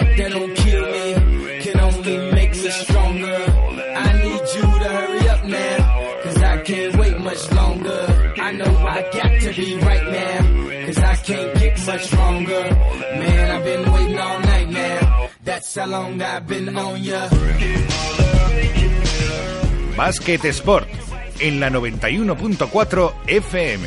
setback that don't kill me can only make me stronger. I need you to hurry up now, cause I can't wait much longer. I know I got to be right now, cause I can't get much stronger. Man, I've been waiting all night now, that's how long I've been on ya. Basket Sport en la 91.4 FM.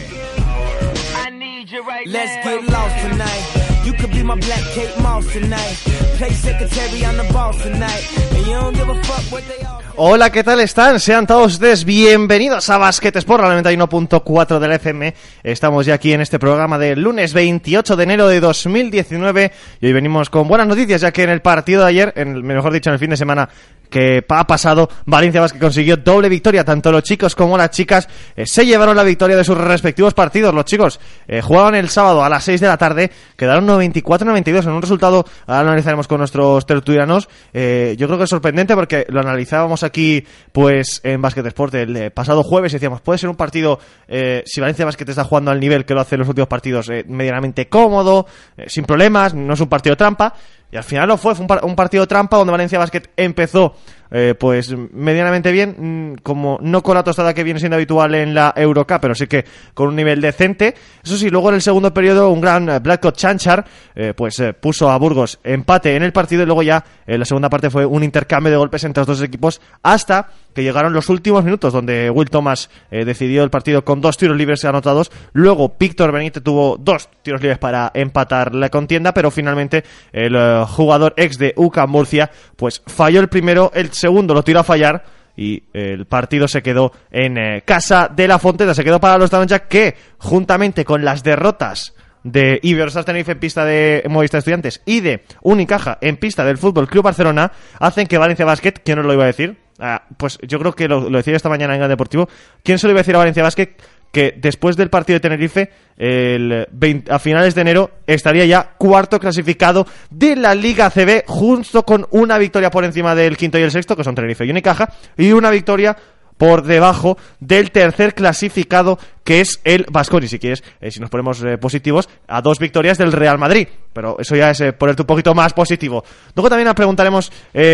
Let's get lost tonight. You could be my black Kate Moss tonight. Play secretary on the boss tonight. And you don't give a fuck what they all. Hola, ¿qué tal están? Sean todos ustedes bienvenidos a Basket Sport, la 91.4 del FM. Estamos ya aquí en este programa del lunes 28 de enero de 2019 y hoy venimos con buenas noticias, ya que en el partido de ayer, mejor dicho, en el fin de semana que ha pasado, Valencia Basket consiguió doble victoria. Tanto los chicos como las chicas se llevaron la victoria de sus respectivos partidos. Los chicos jugaban el sábado a las 6 de la tarde, quedaron 94-92 en un resultado, ahora lo analizaremos con nuestros tertulianos. Yo creo que es sorprendente porque lo analizábamos aquí pues en Basket Sport el pasado jueves y decíamos, puede ser un partido, si Valencia Basket está jugando al nivel que lo hace en los últimos partidos, medianamente cómodo, sin problemas, no es un partido trampa. Y al final lo fue un partido trampa donde Valencia Basket empezó pues medianamente bien, como no con la tostada que viene siendo habitual en la Eurocup, pero sí que con un nivel decente. Eso sí, luego en el segundo periodo un gran Vlatko Cancar puso a Burgos empate en el partido y luego ya en la segunda parte fue un intercambio de golpes entre los dos equipos hasta que llegaron los últimos minutos donde Will Thomas decidió el partido con 2 tiros libres anotados. Luego Víctor Benítez tuvo 2 tiros libres para empatar la contienda, pero finalmente el jugador ex de UCAM Murcia pues falló el primero, el segundo lo tiró a fallar y el partido se quedó en casa de la Fonteta. Se quedó para los Taronja, que juntamente con las derrotas de Iberostar Tenerife en pista de Movistar Estudiantes y de Unicaja en pista del Fútbol Club Barcelona hacen que Valencia Basket, ¿quién os lo iba a decir? Pues yo creo que lo decía esta mañana en Gran Deportivo, ¿quién se lo iba a decir a Valencia Basket que después del partido de Tenerife a finales de enero estaría ya cuarto clasificado de la Liga ACB, justo con una victoria por encima del quinto y el sexto, que son Tenerife y Unicaja, y una victoria por debajo del tercer clasificado, que es el Baskonia? Si quieres, si nos ponemos positivos, a 2 victorias del Real Madrid, pero eso ya es ponerte un poquito más positivo. Luego también nos preguntaremos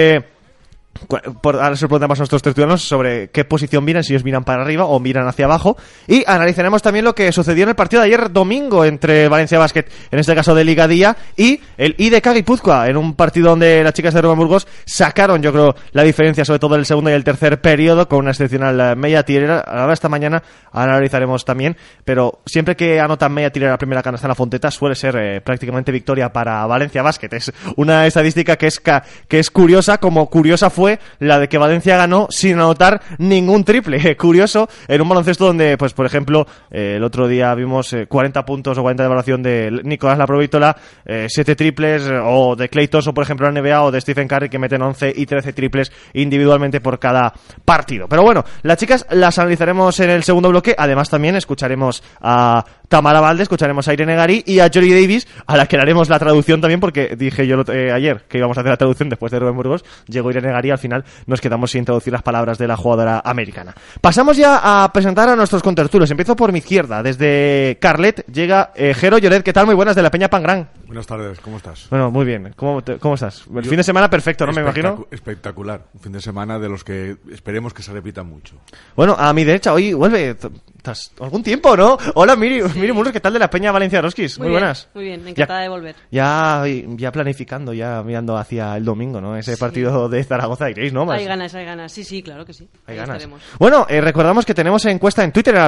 ahora se lo preguntamos a nuestros tertulianos sobre qué posición miran, si ellos miran para arriba o miran hacia abajo, y analizaremos también lo que sucedió en el partido de ayer domingo entre Valencia Basket, en este caso de Liga Día, y el IDK Guipúzcoa, en un partido donde las chicas de Rubén Burgos sacaron, yo creo, la diferencia sobre todo en el segundo y el tercer periodo con una excepcional media tirera. Ahora esta mañana analizaremos también, pero siempre que anotan media tirera la primera canasta en la Fonteta suele ser prácticamente victoria para Valencia Basket. Es una estadística que es curiosa, como curiosa fue la de que Valencia ganó sin anotar ningún triple. Curioso, en un baloncesto donde, pues por ejemplo, el otro día vimos 40 puntos o 40 de evaluación de Nicolás Laprovítola, 7 triples, o de Klay Thompson, por ejemplo, en la NBA, o de Stephen Curry, que meten 11 y 13 triples individualmente por cada partido. Pero bueno, las chicas las analizaremos en el segundo bloque. Además también escucharemos a Tamara Valde, escucharemos a Irene Garí y a Jory Davis, a la que le haremos la traducción también, porque dije yo ayer que íbamos a hacer la traducción después de Rubén Burgos. Llegó Irene Garí, al final nos quedamos sin traducir las palabras de la jugadora americana. Pasamos ya a presentar a nuestros contertulios. Empiezo por mi izquierda, desde Carlet llega Jero Lloret. ¿Qué tal? Muy buenas, de la Peña Pangrán. Buenas tardes, ¿cómo estás? Bueno, muy bien. ¿Cómo estás? El fin de semana perfecto, ¿no? Me imagino. Espectacular. Un fin de semana de los que esperemos que se repitan mucho. Bueno, a mi derecha hoy vuelve algún tiempo, ¿no? Hola, Miri Muros, ¿qué tal de la Peña Valencia Roskis? Muy buenas. Muy bien, encantada de volver. Ya planificando, ya mirando hacia el domingo, ¿no? Ese partido de Zaragoza, diréis, ¿no? Hay ganas. Sí, claro que sí. Hay ganas. Estaremos. Bueno, recordamos que tenemos encuesta en Twitter,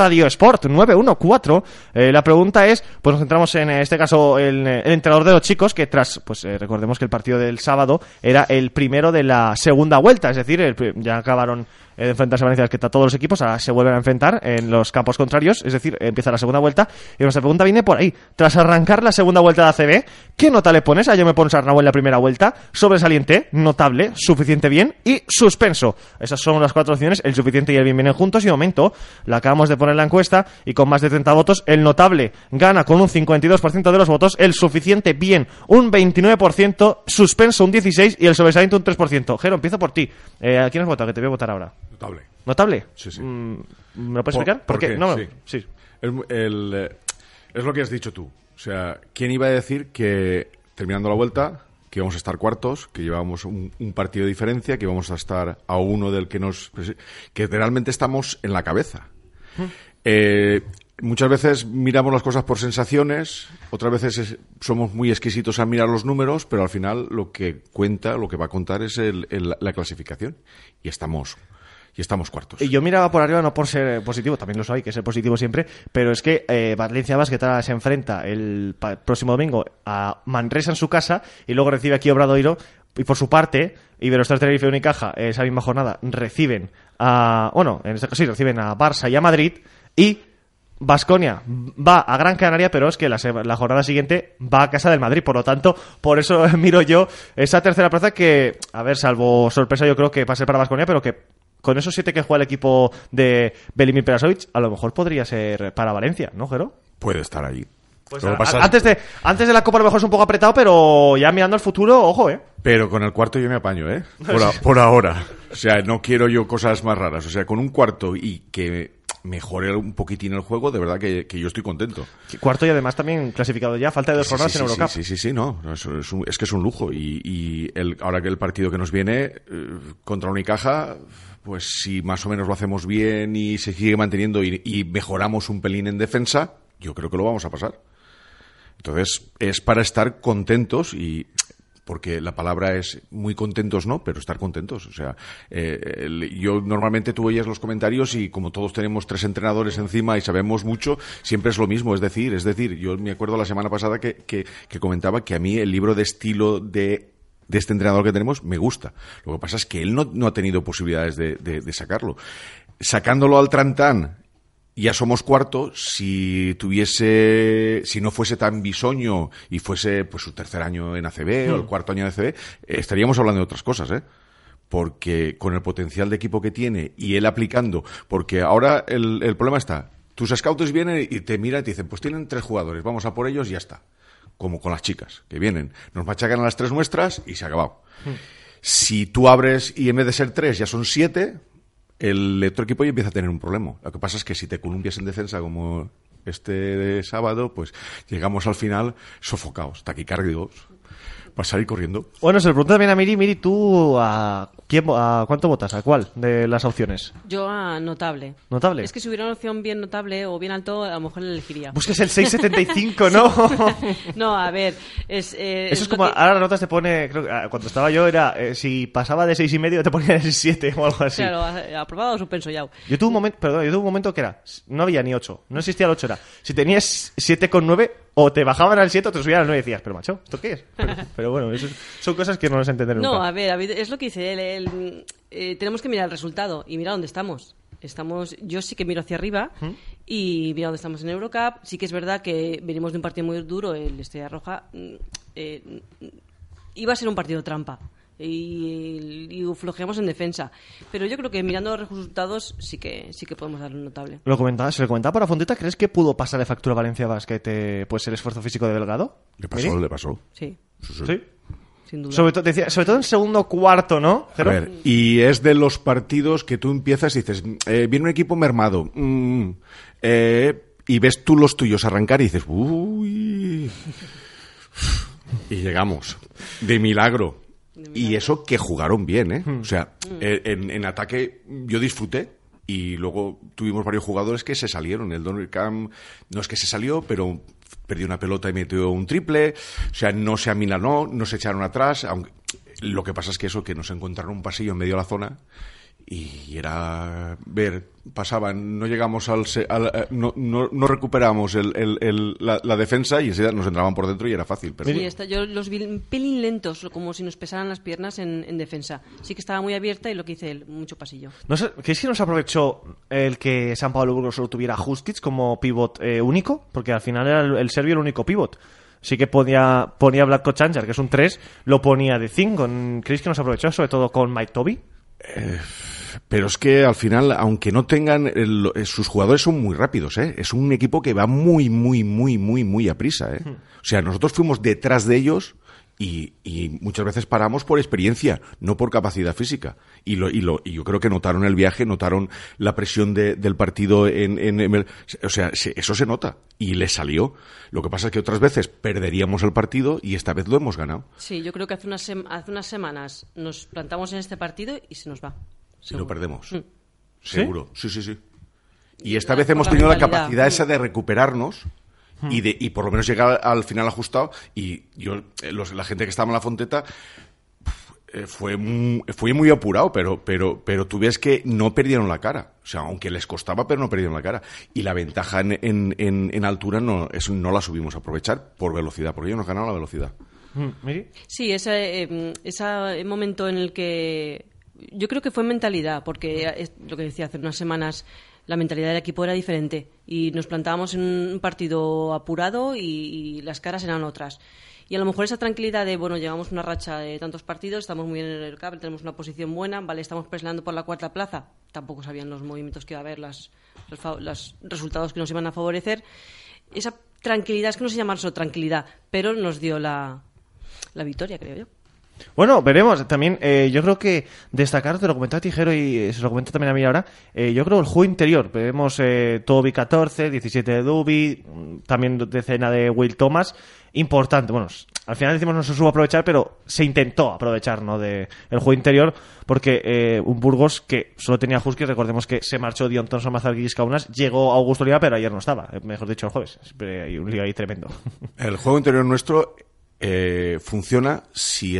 @radiosport914. La pregunta es, pues nos centramos en este caso el entrenador de los chicos, que recordemos que el partido del sábado era el primero de la segunda vuelta, es decir, ya acabaron de enfrentarse a Valencia, que está todos los equipos, ahora se vuelven a enfrentar en los campos contrarios, es decir, empieza la segunda vuelta, y nuestra pregunta viene por ahí. Tras arrancar la segunda vuelta de ACB, ¿qué nota le pones a Jaume Ponsarnau en la primera vuelta? Sobresaliente, notable, suficiente bien y suspenso. Esas son las 4 opciones. El suficiente y el bien vienen juntos, y de momento la acabamos de poner en la encuesta, y con más de 30 votos, el notable gana con un 52% de los votos, el suficiente bien un 29%, suspenso un 16% y el sobresaliente un 3%. Jero, empiezo por ti. ¿A quién has votado? Que te voy a votar ahora. Notable. ¿Notable? Sí. ¿Me lo puedes explicar? ¿Por qué? No, sí. Es lo que has dicho tú. O sea, ¿quién iba a decir que, terminando la vuelta, que íbamos a estar cuartos, que llevábamos un partido de diferencia, que íbamos a estar a uno del que realmente estamos en la cabeza. Muchas veces miramos las cosas por sensaciones, otras veces somos muy exquisitos al mirar los números, pero al final lo que va a contar es la clasificación. Y estamos cuartos. Y yo miraba por arriba no por ser positivo, también lo soy, que ser positivo siempre, pero es que Valencia Basket se enfrenta el próximo domingo a Manresa en su casa y luego recibe aquí Obradoiro. Y por su parte, Iberostar, Tenerife y Unicaja esa misma jornada reciben reciben a Barça y a Madrid, y Baskonia va a Gran Canaria, pero es que la jornada siguiente va a casa del Madrid, por lo tanto, por eso miro yo esa tercera plaza que, a ver, salvo sorpresa, yo creo que va a ser para Baskonia, pero que con esos 7 que juega el equipo de Velimir Perasovic, a lo mejor podría ser para Valencia, ¿no, Jero? Puede estar allí. Pues antes de la Copa a lo mejor es un poco apretado, pero ya mirando el futuro, ojo, Pero con el cuarto yo me apaño, por ahora. O sea, no quiero yo cosas más raras. O sea, con un cuarto y que mejore un poquitín el juego, de verdad que yo estoy contento. Cuarto y además también clasificado ya, falta de 2 jornadas en Eurocup. Sí, no, es que es un lujo. Y ahora que el partido que nos viene contra Unicaja, pues si más o menos lo hacemos bien y se sigue manteniendo y mejoramos un pelín en defensa, yo creo que lo vamos a pasar. Entonces, es para estar contentos porque la palabra es muy contentos, ¿no? Pero estar contentos. O sea, yo normalmente tú oyes los comentarios y como todos tenemos 3 entrenadores encima y sabemos mucho, siempre es lo mismo. Es decir, yo me acuerdo la semana pasada que comentaba que a mí el libro de estilo de este entrenador que tenemos me gusta. Lo que pasa es que él no ha tenido posibilidades de sacarlo. Sacándolo al Trantán, ya somos cuarto. Si no fuese tan bisoño y fuese pues su tercer año en ACB o el cuarto año en ACB, estaríamos hablando de otras cosas, porque con el potencial de equipo que tiene y él aplicando, porque ahora el problema está, tus scouts vienen y te miran y te dicen, pues tienen 3 jugadores, vamos a por ellos y ya está. Como con las chicas, que vienen, nos machacan a las 3 nuestras y se ha acabado. Si tú abres y en vez de ser 3 ya son 7, el otro equipo ya empieza a tener un problema. Lo que pasa es que si te columpias en defensa como este de sábado, pues llegamos al final sofocados, taquicárdicos, para salir corriendo. Bueno, se le pregunta también a Miri, ¿tú a cuánto votas? ¿A cuál de las opciones? Yo a notable. ¿Notable? Es que si hubiera una opción bien notable o bien alto, a lo mejor le elegiría. Busques el 6,75, ¿no? No, a ver, eso es como, ahora las notas te pone, creo que cuando estaba yo era, si pasaba de 6,5 te ponía el 7 o algo así. Claro, aprobado o suspenso ya. Yo tuve un momento que era, no había ni 8, no existía el 8, era, si tenías 7,9 o te bajaban al 7 o te subían al 9 y decías, pero macho, ¿esto qué es? Pero bueno, eso son cosas que no nos entender nunca. No, a ver, es lo que dice él. Tenemos que mirar el resultado y mirar dónde estamos. Yo sí que miro hacia arriba y miro dónde estamos en Eurocup. Sí que es verdad que venimos de un partido muy duro, el Estrella Roja. Iba a ser un partido trampa y flojeamos en defensa, pero yo creo que mirando los resultados sí que podemos darle un notable. Se le comentaba por Fonteta. ¿Crees que pudo pasar de factura a Valencia Basket pues el esfuerzo físico de Delgado? Le pasó. Sí. Sin duda. Sobre todo en segundo cuarto, ¿no? A ver, y es de los partidos que tú empiezas y dices, viene un equipo mermado, y ves tú los tuyos arrancar y dices, uy, y llegamos, de milagro. Y eso que jugaron bien, O sea, en ataque yo disfruté y luego tuvimos varios jugadores que se salieron. El Donald Camp no es que se salió, pero perdió una pelota y metió un triple. O sea, no se aminanó, no se echaron atrás. Aunque lo que pasa es que nos encontraron un pasillo en medio de la zona y era pasaban, no llegamos no recuperamos la defensa y enseguida nos entraban por dentro y era fácil. Pero sí, yo los vi un pelín lentos, como si nos pesaran las piernas en defensa. Sí que estaba muy abierta y lo que hice él, mucho pasillo. No sé, ¿crees que nos aprovechó el que San Pablo Burgos solo tuviera a Hustic como pivot único? Porque al final era el serbio el único pivot. Sí que ponía Vlatko Čančar, que es un 3, lo ponía de 5. ¿Creéis que nos aprovechó sobre todo con Mike Toby? Pero es que al final, aunque no tengan sus jugadores son muy rápidos, es un equipo que va muy, muy, muy, muy, muy a prisa, O sea, nosotros fuimos detrás de ellos Y muchas veces paramos por experiencia, no por capacidad física. Y yo creo que notaron el viaje, notaron la presión del partido o sea, eso se nota. Y les salió. Lo que pasa es que otras veces perderíamos el partido y esta vez lo hemos ganado. Sí, yo creo que hace unas semanas nos plantamos en este partido y se nos va. Y lo perdemos. Seguro. Sí. Y esta La- vez hemos por la tenido la mentalidad. capacidad esa de recuperarnos y por lo menos llegar al final ajustado. Y la gente que estaba en la Fonteta fue muy apurado, pero tú ves que no perdieron la cara. O sea, aunque les costaba, pero no perdieron la cara. Y la ventaja en altura no la subimos a aprovechar por velocidad, porque ellos nos ganaron la velocidad. ¿Miri? Sí, ese momento en el que yo creo que fue mentalidad, porque es lo que decía hace unas semanas, la mentalidad del equipo era diferente y nos plantábamos en un partido apurado y las caras eran otras. Y a lo mejor esa tranquilidad de, bueno, llevamos una racha de tantos partidos, estamos muy bien en el CAP, tenemos una posición buena, vale, estamos presionando por la cuarta plaza, tampoco sabían los movimientos que iba a haber, los resultados que nos iban a favorecer. Esa tranquilidad, es que no se llama solo tranquilidad, pero nos dio la victoria, creo yo. Bueno, veremos. También yo creo que destacar, te lo comentaba Tijero y se lo comento también a mí ahora, yo creo el juego interior. Vemos Toby 14, 17 de Duby, también decena de Will Thomas. Importante. Bueno, al final decimos no se supo aprovechar, pero se intentó aprovechar, ¿no?, de el juego interior, porque un Burgos que solo tenía Husky, recordemos que se marchó Dion Thompson, Mazarguis, Kaunas, llegó Augusto Oliva, pero ayer no estaba, mejor dicho el jueves. Siempre hay un lío ahí tremendo. El juego interior nuestro funciona si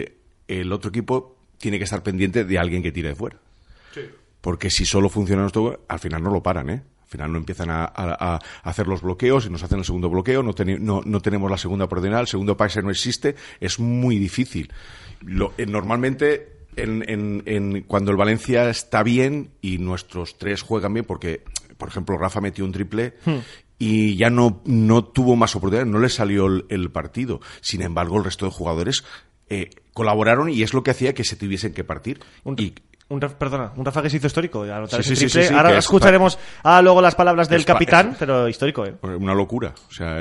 el otro equipo tiene que estar pendiente de alguien que tire de fuera. Sí. Porque si solo funciona nuestro, al final no lo paran, ¿eh? Al final no empiezan a hacer los bloqueos y nos hacen el segundo bloqueo, no tenemos la segunda oportunidad, el segundo pase no existe, es muy difícil. Normalmente cuando el Valencia está bien y nuestros tres juegan bien, porque, por ejemplo, Rafa metió un triple y ya no tuvo más oportunidades, no le salió el partido. Sin embargo, el resto de jugadores colaboraron y es lo que hacía que se tuviesen que partir. Un Rafa que se hizo histórico, anotar Sí, ese sí, triple. sí, Ahora que escucharemos luego las palabras del capitán, pero histórico, ¿eh? Una locura. O sea,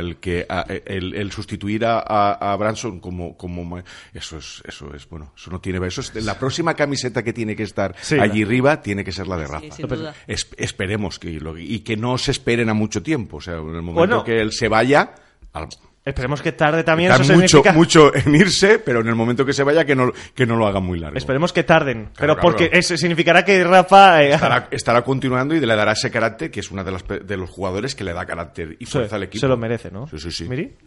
el sustituir a Branson como eso es bueno, eso no tiene, eso es la próxima camiseta que tiene que estar allí arriba tiene que ser la de Rafa. Sí, sin duda. Esperemos que no se esperen a mucho tiempo, o sea, en el momento que él se vaya, esperemos que tarde también. Eso mucho en irse, pero en el momento que se vaya que no lo hagan muy largo. Esperemos que tarden, claro, porque eso significará que Rafa estará continuando y le dará ese carácter, que es una de los jugadores que le da carácter y fuerza al equipo. Se lo merece, ¿no? Sí. ¿Miri?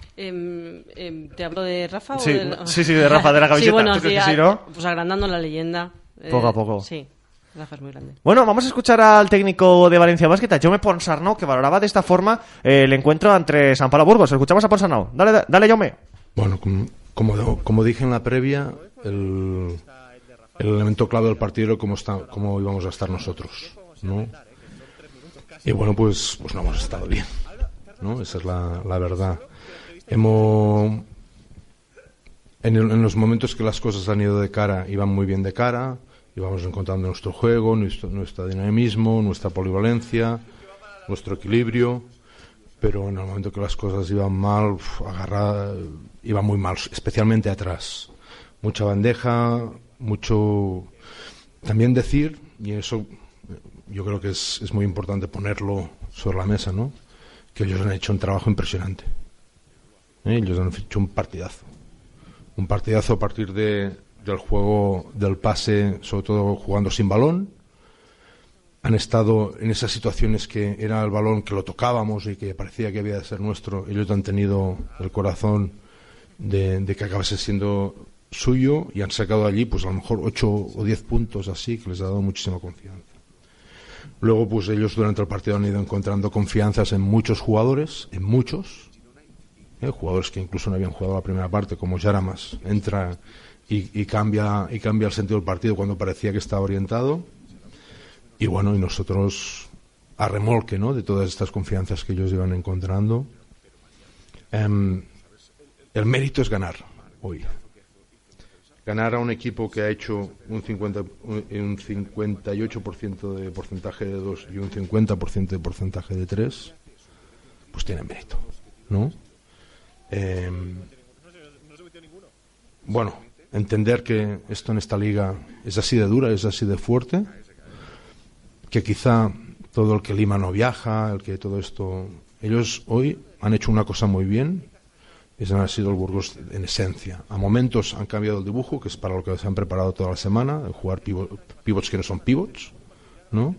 ¿Te hablo de Rafa? Sí, o sí, de Rafa, de la camiseta. Sí, bueno, ¿Tú crees que sí, no? Pues agrandando la leyenda. Poco a poco. Sí, Rafa es muy grande. Bueno, vamos a escuchar al técnico de Valencia Basket, a Jaume Ponsarnau, que valoraba de esta forma el encuentro entre San Pablo Burgos. Escuchamos a Ponsarnau. Dale, Jaume. Bueno, como dije en la previa, el elemento clave del partido era cómo íbamos a estar nosotros, ¿no? Y bueno, pues no hemos estado bien, ¿no? Esa es la verdad. En los momentos que las cosas han ido de cara, iban muy bien de cara, íbamos encontrando nuestro juego, nuestro dinamismo, nuestra polivalencia, nuestro equilibrio, pero en el momento que las cosas iban mal, iba muy mal, especialmente atrás. Mucha bandeja, mucho... También decir, y eso yo creo que es muy importante ponerlo sobre la mesa, ¿no?, que ellos han hecho un trabajo impresionante. Ellos han hecho un partidazo a partir del juego del pase, sobre todo jugando sin balón. Han estado en esas situaciones que era el balón que lo tocábamos y que parecía que había de ser nuestro. Ellos han tenido el corazón de que acabase siendo suyo y han sacado allí pues a lo mejor 8 o 10 puntos así, que les ha dado muchísima confianza. Luego pues ellos durante el partido han ido encontrando confianzas en muchos jugadores, jugadores que incluso no habían jugado la primera parte, como Yaramas, entra y cambia el sentido del partido cuando parecía que estaba orientado. Y bueno, y nosotros a remolque, ¿no?, de todas estas confianzas que ellos iban encontrando. El mérito es ganar hoy. Ganar a un equipo que ha hecho un 58% de porcentaje de 2 y un 50% de porcentaje de 3, pues tiene mérito, ¿no? bueno, entender que esto en esta liga es así de dura, es así de fuerte, que quizá todo el que Lima no viaja, el que todo esto... Ellos hoy han hecho una cosa muy bien, y han sido el Burgos en esencia. A momentos han cambiado el dibujo, que es para lo que se han preparado toda la semana, de jugar pivots que no son pivots, ¿no?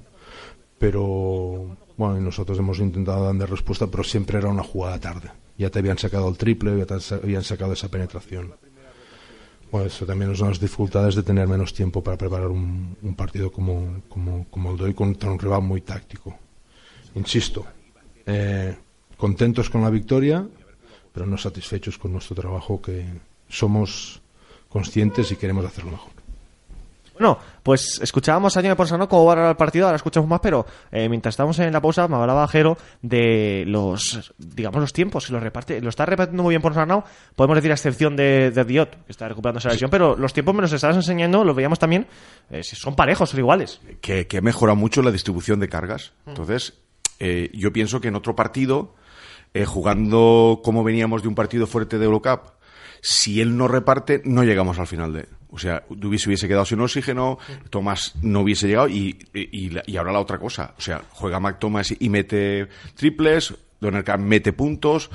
Pero, bueno, y nosotros hemos intentado dar respuesta, pero siempre era una jugada tarde. Ya te habían sacado el triple, ya te habían sacado esa penetración. Bueno, eso también es una de las dificultades de tener menos tiempo para preparar un partido como el de hoy contra un rival muy táctico. Insisto, contentos con la victoria, pero no satisfechos con nuestro trabajo, que somos conscientes y queremos hacerlo mejor. Bueno, pues escuchábamos a Jaime Ponsarnau cómo va ahora el partido, ahora escuchamos más, pero mientras estábamos en la pausa me hablaba Jero de los tiempos, que los reparte, lo está repartiendo muy bien Ponsarnau, podemos decir a excepción de Diot, que está recuperando esa lesión, pero los tiempos me los estabas enseñando, los veíamos también, son parejos, son iguales. Que ha mejorado mucho la distribución de cargas. Entonces, yo pienso que en otro partido, jugando como veníamos de un partido fuerte de Eurocup, si él no reparte, no llegamos al final de... O sea, Dubis hubiese quedado sin oxígeno, Thomas no hubiese llegado y ahora la otra cosa. O sea, juega Mac Thomas y mete triples, Donerka mete puntos,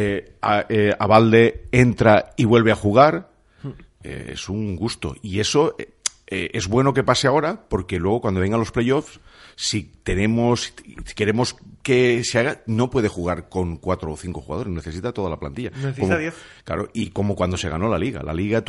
Abalde entra y vuelve a jugar. Es un gusto. Y eso es bueno que pase ahora, porque luego cuando vengan los playoffs, si queremos que se haga, no puede jugar con 4 o 5 jugadores, necesita toda la plantilla. Necesita 10. Claro, y como cuando se ganó la Liga. La Liga,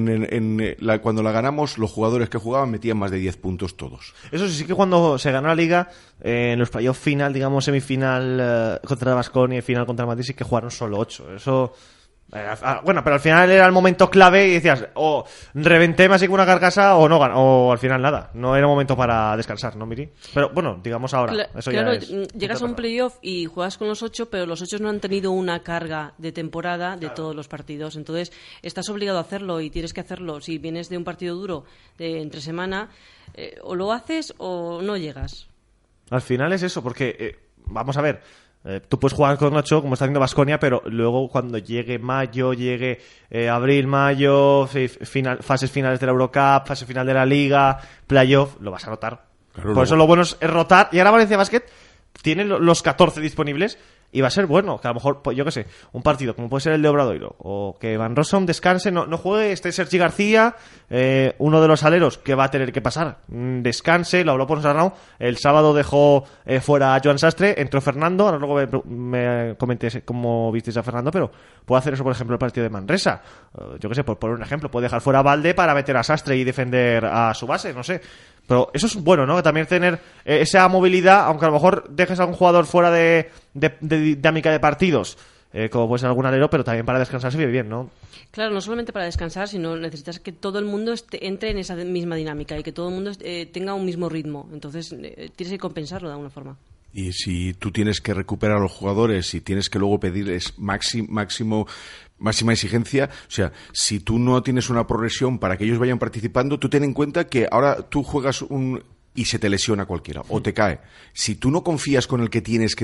cuando la ganamos, los jugadores que jugaban metían más de 10 puntos todos. Eso sí que cuando se ganó la Liga, en los playoffs final, digamos semifinal contra Baskonia y final contra el Madrid, sí que jugaron solo 8. Eso... bueno, pero al final era el momento clave y decías, o reventé más que una carcasa o no, o al final nada. No era momento para descansar, ¿no, Miri? Pero bueno, digamos ahora. Eso claro, ya es, llegas a un playoff y juegas con los 8, pero los 8 no han tenido una carga de temporada de todos los partidos. Entonces, estás obligado a hacerlo y tienes que hacerlo. Si vienes de un partido duro de entre semana, o lo haces o no llegas. Al final es eso, porque, vamos a ver... tú puedes jugar con 8 como está haciendo Baskonia, pero luego cuando llegue mayo, abril, mayo, fases finales de la Eurocup, fase final de la Liga, playoff, lo vas a rotar. Claro, por eso lo bueno es rotar. Y ahora Valencia Basket tiene los 14 disponibles y va a ser bueno, que a lo mejor, yo qué sé, un partido como puede ser el de Obradoiro, o que Van Rossum descanse, no juegue Sergi García, uno de los aleros que va a tener que pasar, descanse, lo habló Ponsarnau, el sábado dejó fuera a Joan Sastre, entró Fernando, ahora luego me comenté cómo visteis a Fernando, pero puede hacer eso, por ejemplo, el partido de Manresa, yo qué sé, por poner un ejemplo, puede dejar fuera a Valde para meter a Sastre y defender a su base, no sé. Pero eso es bueno, ¿no? También tener esa movilidad, aunque a lo mejor dejes a un jugador fuera de dinámica de partidos, como puede ser algún alero, pero también para descansar se vive bien, ¿no? Claro, no solamente para descansar, sino necesitas que todo el mundo entre en esa misma dinámica y que todo el mundo tenga un mismo ritmo. Entonces, tienes que compensarlo de alguna forma. Y si tú tienes que recuperar a los jugadores y tienes que luego pedirles máxima exigencia, o sea, si tú no tienes una progresión para que ellos vayan participando, tú ten en cuenta que ahora tú juegas y se te lesiona cualquiera, o te cae. Si tú no confías con el que tienes,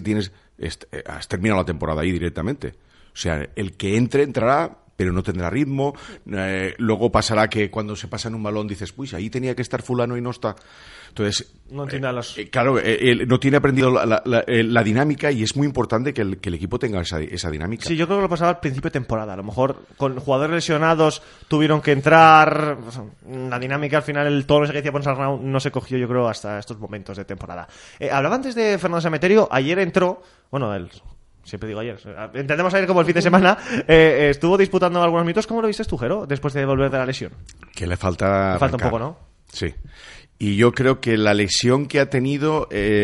has terminado la temporada ahí directamente. O sea, el que entrará, pero no tendrá ritmo. Luego pasará que cuando se pasa en un balón dices, pues ahí tenía que estar fulano y no está. Entonces, no entiende claro, no tiene aprendido la dinámica, y es muy importante que el equipo tenga esa dinámica. Sí, yo creo que lo pasaba al principio de temporada. A lo mejor con jugadores lesionados tuvieron que entrar. La dinámica al final, todo lo que decía Ponsarnau no se cogió, yo creo, hasta estos momentos de temporada. Hablaba antes de Fernando Sameterio. Ayer entró, siempre digo ayer, entendemos ayer como el fin de semana, estuvo disputando algunos minutos. ¿Cómo lo viste tú, Jero, después de volver de la lesión? Que le falta un poco, ¿no? Sí. Y yo creo que la lesión que ha tenido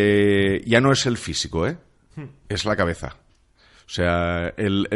ya no es el físico, es la cabeza. O sea,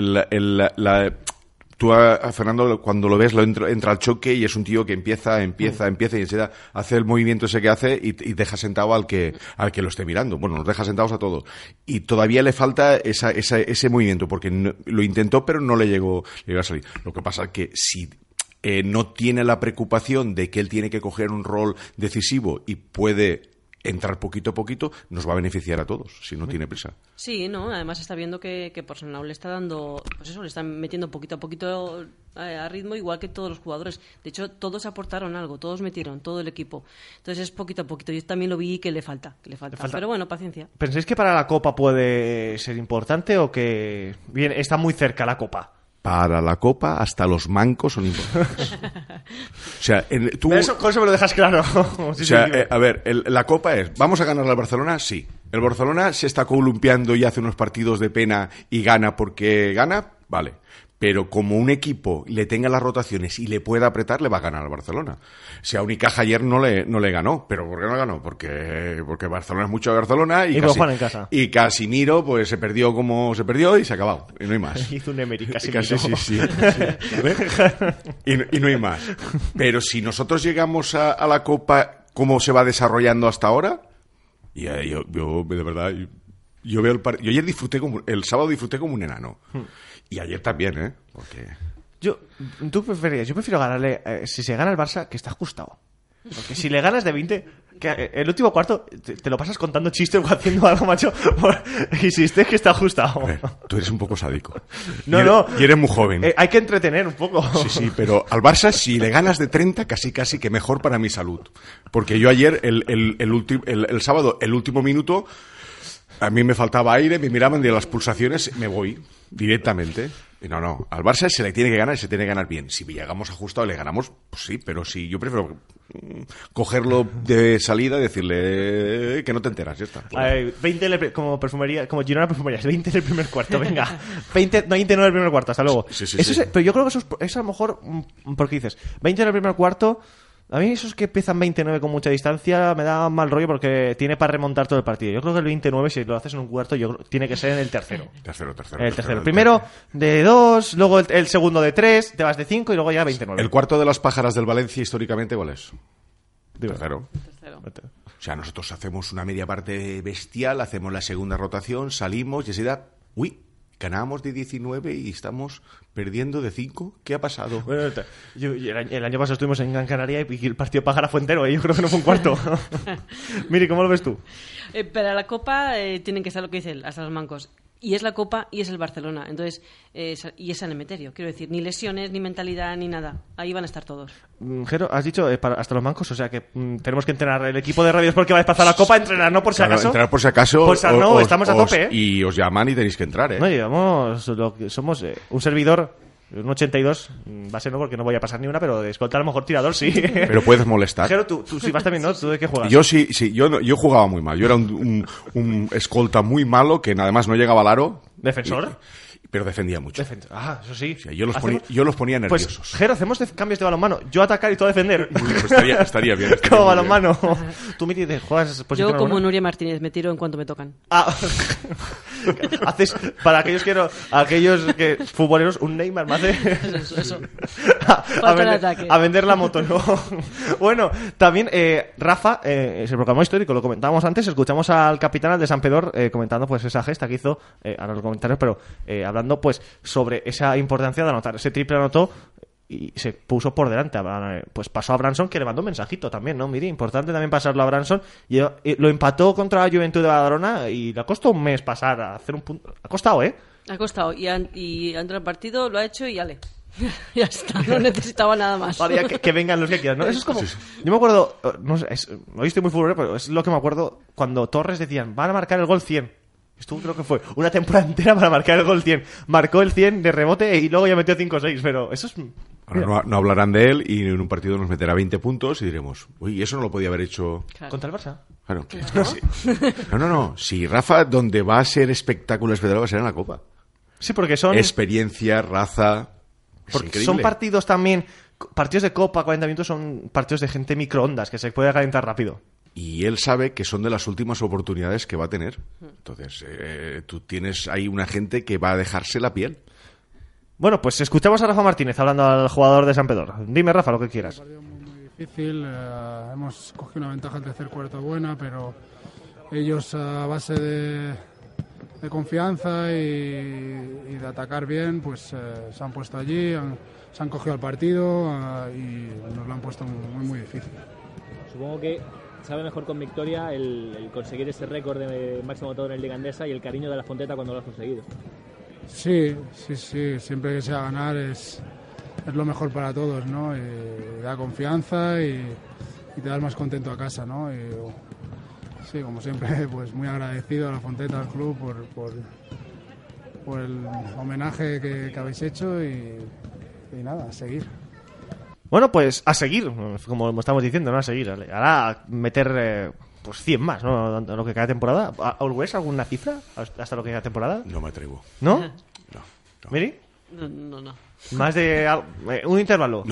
tú a Fernando, cuando lo ves, entra al choque y es un tío que empieza y enseguida hace el movimiento ese que hace y deja sentado al que lo esté mirando. Bueno, nos deja sentados a todos. Y todavía le falta ese movimiento, porque lo intentó, pero no le llegó a salir. Lo que pasa es que si no tiene la preocupación de que él tiene que coger un rol decisivo y puede entrar poquito a poquito nos va a beneficiar a todos, si no tiene prisa. Sí, ¿no? Además está viendo que Personal le está dando, pues eso, le están metiendo poquito a poquito a ritmo, igual que todos los jugadores. De hecho, todos aportaron algo, todos metieron, todo el equipo. Entonces es poquito a poquito. Yo también lo vi que le falta. Pero bueno, paciencia. ¿Pensáis que para la Copa puede ser importante o que bien está muy cerca la Copa? Para la Copa, hasta los mancos son importantes. O sea, Con eso me lo dejas claro. Sí, o sea, sí, a ver, la Copa es, ¿vamos a ganar al Barcelona? Sí. ¿El Barcelona se está columpiando y hace unos partidos de pena y gana porque gana? Vale. Pero como un equipo le tenga las rotaciones y le pueda apretar, le va a ganar al Barcelona. Si a Unicaja ayer no le ganó. ¿Pero por qué no ganó? Porque Barcelona es mucho de Barcelona y Juan en casa. Y Casimiro pues se perdió como se perdió y se ha acabado. Y no hay más. Hizo un Emery, Casimiro. Sí. Y no hay más. Pero si nosotros llegamos a la Copa, ¿cómo se va desarrollando hasta ahora? Y yo de verdad... Yo veo yo ayer el sábado disfruté como un enano. Y ayer también, porque... Yo prefiero ganarle, si se gana el Barça, que está ajustado. Porque si le ganas de 20, que el último cuarto te lo pasas contando chistes o haciendo algo, macho. Y si estés que está ajustado. Ver, tú eres un poco sádico. No. Y eres muy joven. Hay que entretener un poco. Sí, pero al Barça, si le ganas de 30, casi que mejor para mi salud. Porque yo ayer, el sábado, el último minuto... A mí me faltaba aire, me miraban de las pulsaciones, me voy directamente. Y no, al Barça se le tiene que ganar y se tiene que ganar bien. Si llegamos ajustado y le ganamos, pues sí, pero sí, yo prefiero cogerlo de salida y decirle que no te enteras, ya está. 20 como perfumería, como Girona Perfumerías, 20 en el primer cuarto, venga. 20 no en el primer cuarto, hasta luego. Sí. Pero yo creo que eso es a lo mejor, porque dices, 20 en el primer cuarto... A mí esos que empiezan 29 con mucha distancia me da mal rollo porque tiene para remontar todo el partido. Yo creo que el 29, si lo haces en un cuarto, tiene que ser en el tercero. Tercero. El tercero. Primero de 2, luego el segundo de 3, te vas de 5 y luego ya 29. ¿El cuarto de las pájaras del Valencia históricamente cuál es? Tercero. O sea, nosotros hacemos una media parte bestial, hacemos la segunda rotación, salimos y así da... ¡Uy! Ganábamos de 19 y estamos perdiendo de 5. ¿Qué ha pasado? Bueno, el año pasado estuvimos en Gran Canaria y el partido Pájara fue entero. Yo creo que no fue un cuarto. Miri, ¿cómo lo ves tú? Para la Copa tienen que estar lo que dice él, hasta los mancos. Y es la Copa y es el Barcelona. Entonces, y es San Emeterio. Quiero decir, ni lesiones, ni mentalidad, ni nada. Ahí van a estar todos. Jero, has dicho hasta los mancos, o sea que tenemos que entrenar. El equipo de radios porque va a pasar la Copa, entrenar, ¿no? Por si acaso. Entrenar por si acaso. Pues no, estamos a tope, Y os llaman y tenéis que entrar, No, llevamos somos un servidor. Un 82, base no, porque no voy a pasar ni una, pero de escolta a lo mejor tirador sí. Pero puedes molestar. Jero, tú sí vas también, ¿no? ¿Tú de qué juegas? Yo sí, yo jugaba muy mal. Yo era un escolta muy malo que además no llegaba al aro. ¿Defensor? Pero defendía mucho. Eso sí. O sea, yo los ponía nerviosos. Pues, Jero, hacemos cambios de balonmano. Yo atacar y tú a defender. Pues estaría bien. Como balonmano. Tú me dices, juegas posición. Yo como Nuria Martínez, me tiro en cuanto me tocan. Haces, para aquellos que futboleros, un Neymar me hace eso. A vender la moto, ¿no? Bueno, también Rafa se proclamó histórico, lo comentábamos antes. Escuchamos al capitán, al de San Pedro, comentando pues esa gesta que hizo a los comentarios, pero hablando pues sobre esa importancia de anotar. Ese triple anotó y se puso por delante. Pues pasó a Branson, que le mandó un mensajito también, ¿no? Mire, importante también pasarlo a Branson. Y lo empató contra la Juventud de Badalona y le costó un mes pasar a hacer un punto. Ha costado, ¿eh? Ha costado. Y ante el partido lo ha hecho y ale. Ya está, no necesitaba nada más. Vale, que vengan los que quieran, ¿no? Eso es como... Yo me acuerdo... No sé, hoy estoy muy futbolero, pero es lo que me acuerdo cuando Torres decían, van a marcar el gol 100. Estuvo, creo que fue una temporada entera para marcar el gol 100. Marcó el 100 de rebote y luego ya metió 5 o 6, pero eso es... Ahora no hablarán de él y en un partido nos meterá 20 puntos y diremos, uy, eso no lo podía haber hecho... Claro. ¿Contra el Barça? Claro. No. Si Rafa, donde va a ser espectáculo va a ser en la Copa. Sí, porque son... Experiencia, raza... Porque son partidos también... Partidos de Copa, 40 minutos, son partidos de gente microondas, que se puede calentar rápido. Y él sabe que son de las últimas oportunidades que va a tener. Entonces, tú tienes ahí una gente que va a dejarse la piel. Bueno, pues escuchamos a Rafa Martínez hablando al jugador de San Pedro. Dime, Rafa, lo que quieras. Un partido muy difícil. Hemos cogido una ventaja al tercer cuarto buena, pero ellos a base de confianza y de atacar bien, pues se han puesto allí, se han cogido el partido y nos lo han puesto muy, muy difícil. Supongo que sabe mejor con victoria el conseguir ese récord de máximo anotador en Liga Endesa y el cariño de la Fonteta cuando lo has conseguido. Sí, siempre que sea ganar es lo mejor para todos, ¿no? Da confianza y te das más contento a casa, ¿no? Sí, como siempre, pues muy agradecido a la Fonteta, al club, por el homenaje que habéis hecho y nada, a seguir. Bueno, pues a seguir, como estamos diciendo, ¿no? A seguir. Ahora meter pues 100 más, ¿no? Lo que cada temporada. ¿Ves alguna cifra hasta lo que cada temporada? No me atrevo. ¿No? No. ¿Miri? No. Más de un intervalo.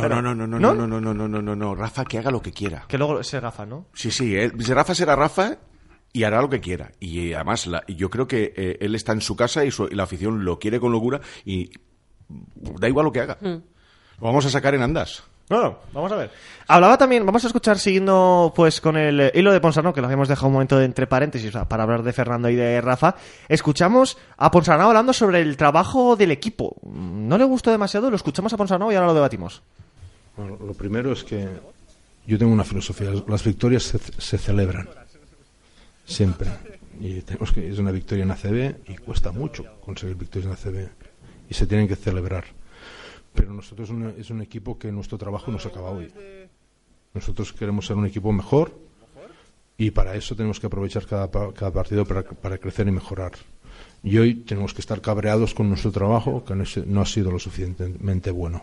No. Rafa, que haga lo que quiera. Que luego se gafa, ¿no? Sí. Rafa será Rafa y hará lo que quiera. Y además, yo creo que él está en su casa y la afición lo quiere con locura y da igual lo que haga. Lo vamos a sacar en andas. No, vamos a ver. Hablaba también, vamos a escuchar siguiendo pues con el hilo de Ponsarnau, que lo habíamos dejado un momento de entre paréntesis, o sea, para hablar de Fernando y de Rafa. Escuchamos a Ponsarnau hablando sobre el trabajo del equipo. No le gustó demasiado, lo escuchamos a Ponsarnau y ahora lo debatimos. Bueno, lo primero es que yo tengo una filosofía. Las victorias se celebran. Siempre. Y tenemos que es una victoria en ACB y cuesta mucho conseguir victorias en ACB. Y se tienen que celebrar. Pero nosotros es un equipo que nuestro trabajo no se acaba hoy. Nosotros queremos ser un equipo mejor y para eso tenemos que aprovechar cada partido para crecer y mejorar. Y hoy tenemos que estar cabreados con nuestro trabajo, que no ha sido lo suficientemente bueno.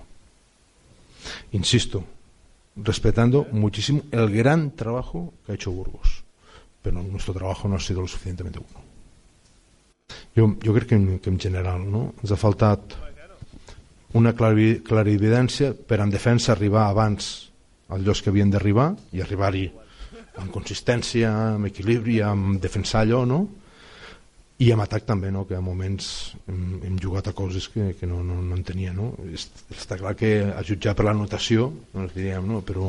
Insisto, respetando muchísimo el gran trabajo que ha hecho Burgos, pero nuestro trabajo no ha sido lo suficientemente bueno. Jo crec que en general, no? Ens ha faltat una clarividència per en defensa arribar abans als llocs que havien d'arribar i arribar-hi amb consistència, amb equilibri, amb defensar allò, no? I amb atac també, no? Que a moments hem jugat a coses que no entenia, no? Està clar que a jutjar per la notació, no ens diríem, no? Però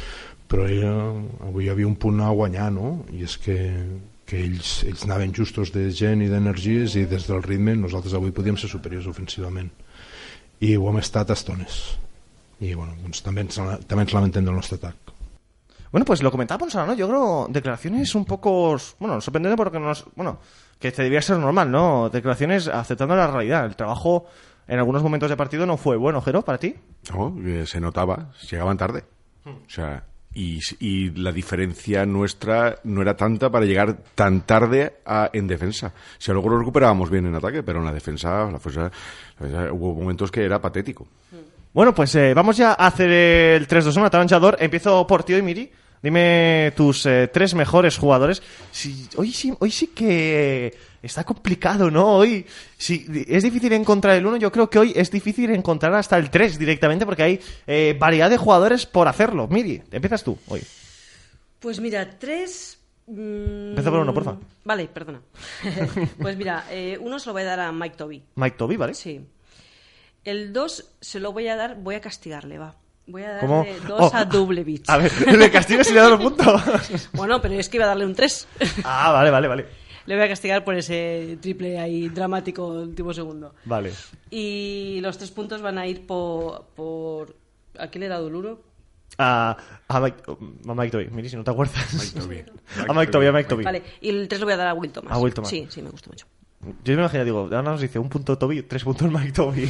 avui hi havia un punt a guanyar, no? I és que ells anaven justos de gent i d'energies i des del ritme nosaltres avui podíem ser superiors ofensivament. I ho hem estat a estones. Y bueno, pues también lamentem del nuestro ataque. Bueno, pues lo comentaba Ponsarnau, ¿no? Yo creo declaraciones un poco, bueno, sorprendente porque que te debía ser normal, ¿no? Declaraciones aceptando la realidad. El trabajo en algunos momentos de partido no fue bueno, Jero, para ti. No, se notaba, llegaban tarde. O sea, y la diferencia nuestra no era tanta para llegar tan tarde en defensa. Si luego lo recuperábamos bien en ataque, pero en la defensa hubo momentos que era patético. Bueno, pues vamos ya a hacer el 3-2-1, atalanchador. Empiezo por ti hoy, Miri. Dime tus 3 mejores jugadores. Hoy sí que está complicado, ¿no? Hoy sí, es difícil encontrar el 1. Yo creo que hoy es difícil encontrar hasta el 3 directamente porque hay variedad de jugadores por hacerlo. Miri, empiezas tú hoy. Pues mira, 3... Empieza por 1, porfa. Vale, perdona. Pues mira, 1 se lo voy a dar a Mike Toby. Mike Toby, ¿vale? Sí. El 2 se lo voy a dar, voy a castigarle, va. Voy a ¿Cómo? darle 2 a Dublevich. A ver, ¿le castigas y le das los puntos? Bueno, pero es que iba a darle un 3. Ah, vale. Le voy a castigar por ese triple ahí dramático último segundo. Vale. Y los 3 puntos van a ir por... ¿A quién le he dado el 1? A Mike Toby. Mira, si no te acuerdas. Mike Mike Toby. Vale, y el 3 lo voy a dar a Will Thomas. A Will Thomas. Sí, me gustó mucho. Yo me imagino, digo, ahora nos dice 1 punto Toby, 3 puntos Mike Toby.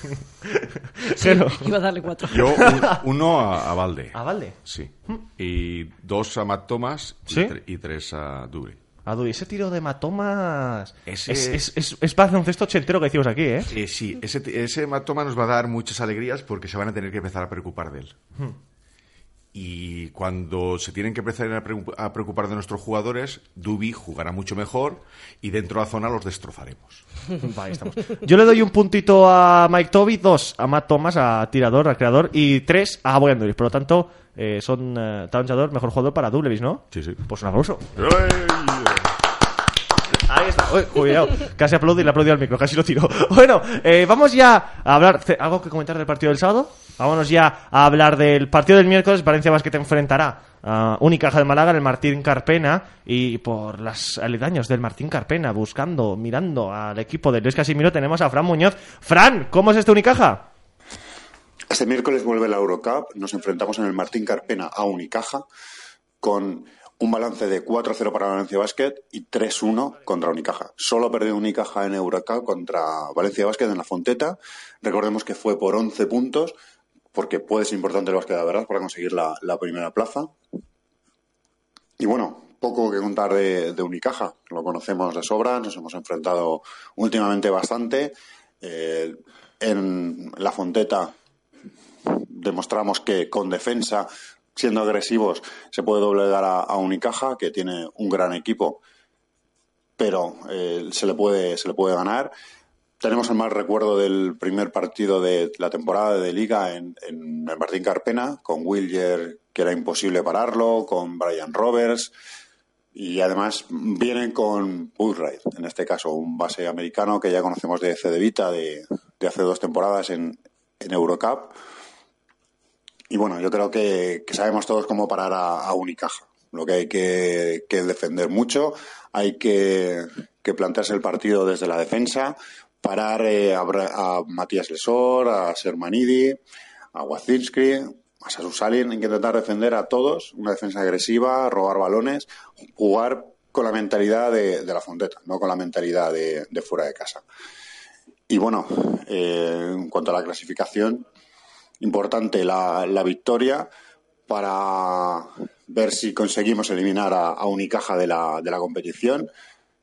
Sí, iba a darle 4. Yo 1 a Valde. ¿A Valde? Sí. Y 2 a Matt Thomas. ¿Sí? Y 3 a Dury. A Dury, ese tiro de Matt Thomas es baloncesto ochentero que decimos aquí, ¿eh? Sí, ese Matt Thomas nos va a dar muchas alegrías porque se van a tener que empezar a preocupar de él. Y cuando se tienen que empezar a preocupar de nuestros jugadores, Duby jugará mucho mejor y dentro de la zona los destrozaremos. Ahí estamos. Yo le doy 1 puntito a Mike Toby, 2 a Matt Thomas, a tirador, al creador, y 3 a Boyan Dury. Por lo tanto, son talanchador, mejor jugador para Dublevich, ¿no? Sí. Pues un aplauso. Ahí está. Cuidado. Casi aplaudí, le aplaudí al micro, casi lo tiro. Bueno, vamos ya a hablar. ¿Algo que comentar del partido del sábado? Vámonos ya a hablar del partido del miércoles. Valencia Basket enfrentará a Unicaja de Málaga en el Martín Carpena. Y por las aledaños del Martín Carpena, mirando al equipo de Luis Casimiro, tenemos a Fran Muñoz. Fran, ¿cómo es este Unicaja? Este miércoles vuelve la Eurocup. Nos enfrentamos en el Martín Carpena a Unicaja con un balance de 4-0 para Valencia Basket y 3-1 contra Unicaja. Solo ha perdido Unicaja en Eurocup contra Valencia Basket en la Fonteta. Recordemos que fue por 11 puntos, porque puede ser importante el Basket de verdad para conseguir la primera plaza. Y bueno, poco que contar de Unicaja. Lo conocemos de sobra, nos hemos enfrentado últimamente bastante. En la Fonteta demostramos que con defensa, siendo agresivos, se puede doblegar a Unicaja, que tiene un gran equipo, pero se le puede ganar. Tenemos el mal recuerdo del primer partido de la temporada de Liga en el Martín Carpena, con Willier, que era imposible pararlo, con Brian Roberts, y además vienen con Bootwright, en este caso un base americano que ya conocemos de Cedevita de hace 2 temporadas en Eurocup. Y bueno, yo creo que sabemos todos cómo parar a Unicaja. Lo que hay que defender mucho, hay que plantearse el partido desde la defensa, parar a Matías Lesor, a Sermanidi, a Wazinski, a Sasu Salin. Hay que intentar defender a todos, una defensa agresiva, robar balones, jugar con la mentalidad de la Fonteta, no con la mentalidad de fuera de casa. Y bueno, en cuanto a la clasificación, importante la victoria para ver si conseguimos eliminar a Unicaja de la competición.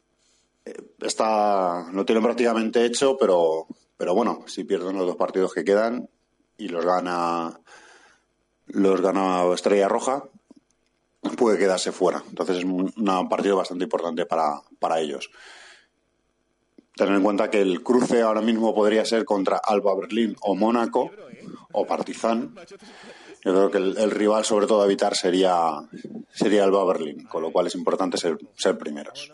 Lo tienen prácticamente hecho, pero bueno, si pierden los 2 partidos que quedan y los gana Estrella Roja, puede quedarse fuera. Entonces es un partido bastante importante para ellos. Tener en cuenta que el cruce ahora mismo podría ser contra Alba Berlín o Mónaco o Partizan. Yo creo que el rival, sobre todo a evitar, sería Alba Berlín, con lo cual es importante ser primeros.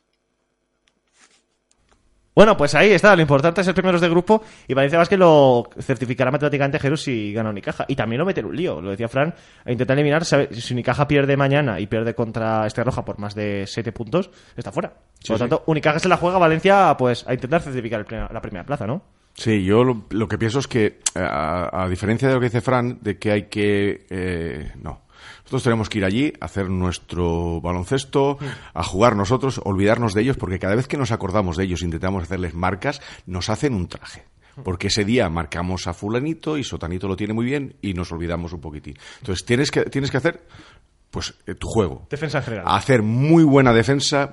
Bueno, pues ahí está, lo importante es ser primeros de grupo, y Valencia Basket lo certificará matemáticamente Jeru si gana Unicaja, y también lo mete en un lío, lo decía Fran, a intentar eliminar. Si Unicaja pierde mañana y pierde contra Estrella Roja por más de 7 puntos, está fuera. Por lo tanto, Unicaja se la juega, Valencia pues a intentar certificar la primera plaza, ¿no? Sí, yo lo que pienso es que, a diferencia de lo que dice Fran, de que hay que... Nosotros tenemos que ir allí, a hacer nuestro baloncesto, a jugar nosotros, olvidarnos de ellos, porque cada vez que nos acordamos de ellos, intentamos hacerles marcas, nos hacen un traje. Porque ese día marcamos a fulanito y sotanito lo tiene muy bien y nos olvidamos un poquitín. Entonces tienes que hacer pues tu juego. Defensa en general. Hacer muy buena defensa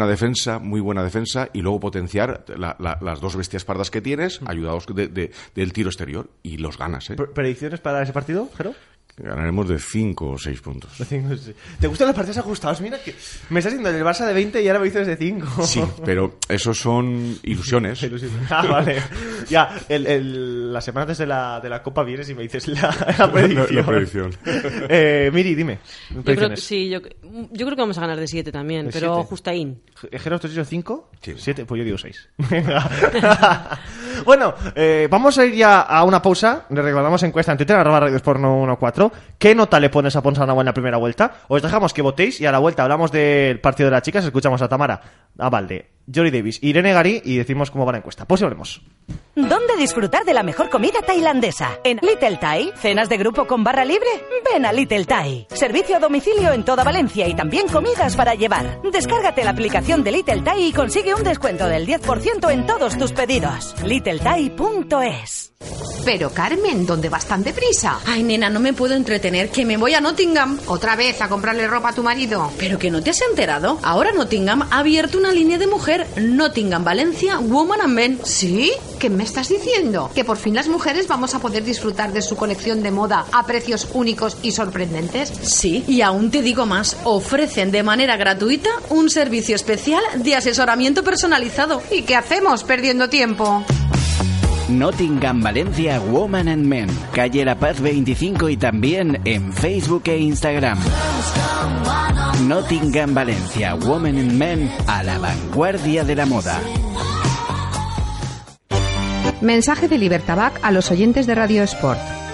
y luego potenciar las 2 bestias pardas que tienes, ayudados del tiro exterior, y los ganas, ¿eh? ¿Predicciones para ese partido, Jero? Ganaremos de 5 o 6 puntos. ¿Te gustan los partidos ajustados? Mira que me estás diciendo el Barça de 20 y ahora me dices de 5. Sí, pero esos son ilusiones. Vale. Ya, la semana antes de la Copa vienes y me dices la predicción. La predicción. Miri, dime. Yo creo que vamos a ganar de 7 también, pero 7. Justaín. ¿Jero, tú has dicho 5? Sí. 7, pues yo digo 6. Bueno, vamos a ir ya a una pausa. Le recordamos encuesta en Twitter, @radiosporno14. ¿Qué nota le pones a Ponsarnau en la primera vuelta? Os dejamos que votéis y a la vuelta hablamos del partido de las chicas. Escuchamos a Tamara, a Valde, Jory Davis, Irene Garí y decimos cómo va la encuesta. Pues volvemos. ¿Dónde disfrutar de la mejor comida tailandesa? ¿En Little Thai? ¿Cenas de grupo con barra libre? Ven a Little Thai. Servicio a domicilio en toda Valencia y también comidas para llevar. Descárgate la aplicación de Little Thai y consigue un descuento del 10% en todos tus pedidos. littlethai.es. Pero Carmen, ¿dónde vas tan deprisa? Ay, nena, no me puedo entretener, que me voy a Nottingham. ¿Otra vez a comprarle ropa a tu marido? ¿Pero que no te has enterado? Ahora Nottingham ha abierto una línea de mujer. Nottingham Valencia Woman and Men. ¿Sí? ¿Qué me estás diciendo? ¿Que por fin las mujeres vamos a poder disfrutar de su colección de moda a precios únicos y sorprendentes? Sí, y aún te digo más. Ofrecen de manera gratuita un servicio especial de asesoramiento personalizado. ¿Y qué hacemos perdiendo tiempo? Nottingham Valencia Woman and Men, calle La Paz 25 y también en Facebook e Instagram. Nottingham Valencia Woman and Men, a la vanguardia de la moda. Mensaje de Libertabac a los oyentes de Radio Sport.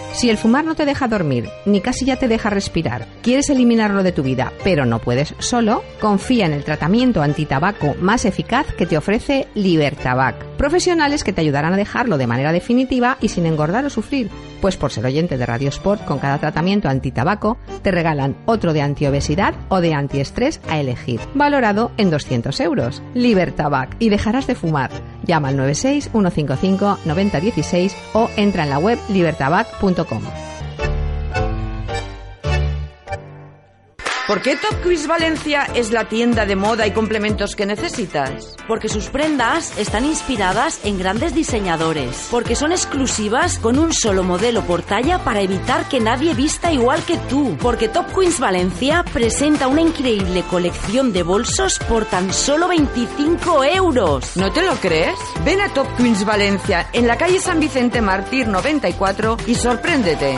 Si el fumar no te deja dormir, ni casi ya te deja respirar, quieres eliminarlo de tu vida, pero no puedes solo, confía en el tratamiento antitabaco más eficaz que te ofrece Libertabac. Profesionales que te ayudarán a dejarlo de manera definitiva y sin engordar o sufrir. Pues por ser oyente de Radio Sport, con cada tratamiento antitabaco te regalan otro de antiobesidad o de antiestrés a elegir, valorado en 200 euros. Libertabac, y dejarás de fumar. Llama al 96 155 9016 o entra en la web libertabac.com. ¿Por qué Top Quiz Valencia es la tienda de moda y complementos que necesitas? Porque sus prendas están inspiradas en grandes diseñadores. Porque son exclusivas con un solo modelo por talla para evitar que nadie vista igual que tú. Porque Top Quiz Valencia presenta una increíble colección de bolsos por tan solo 25 euros. ¿No te lo crees? Ven a Top Quiz Valencia en la calle San Vicente Mártir 94 y sorpréndete.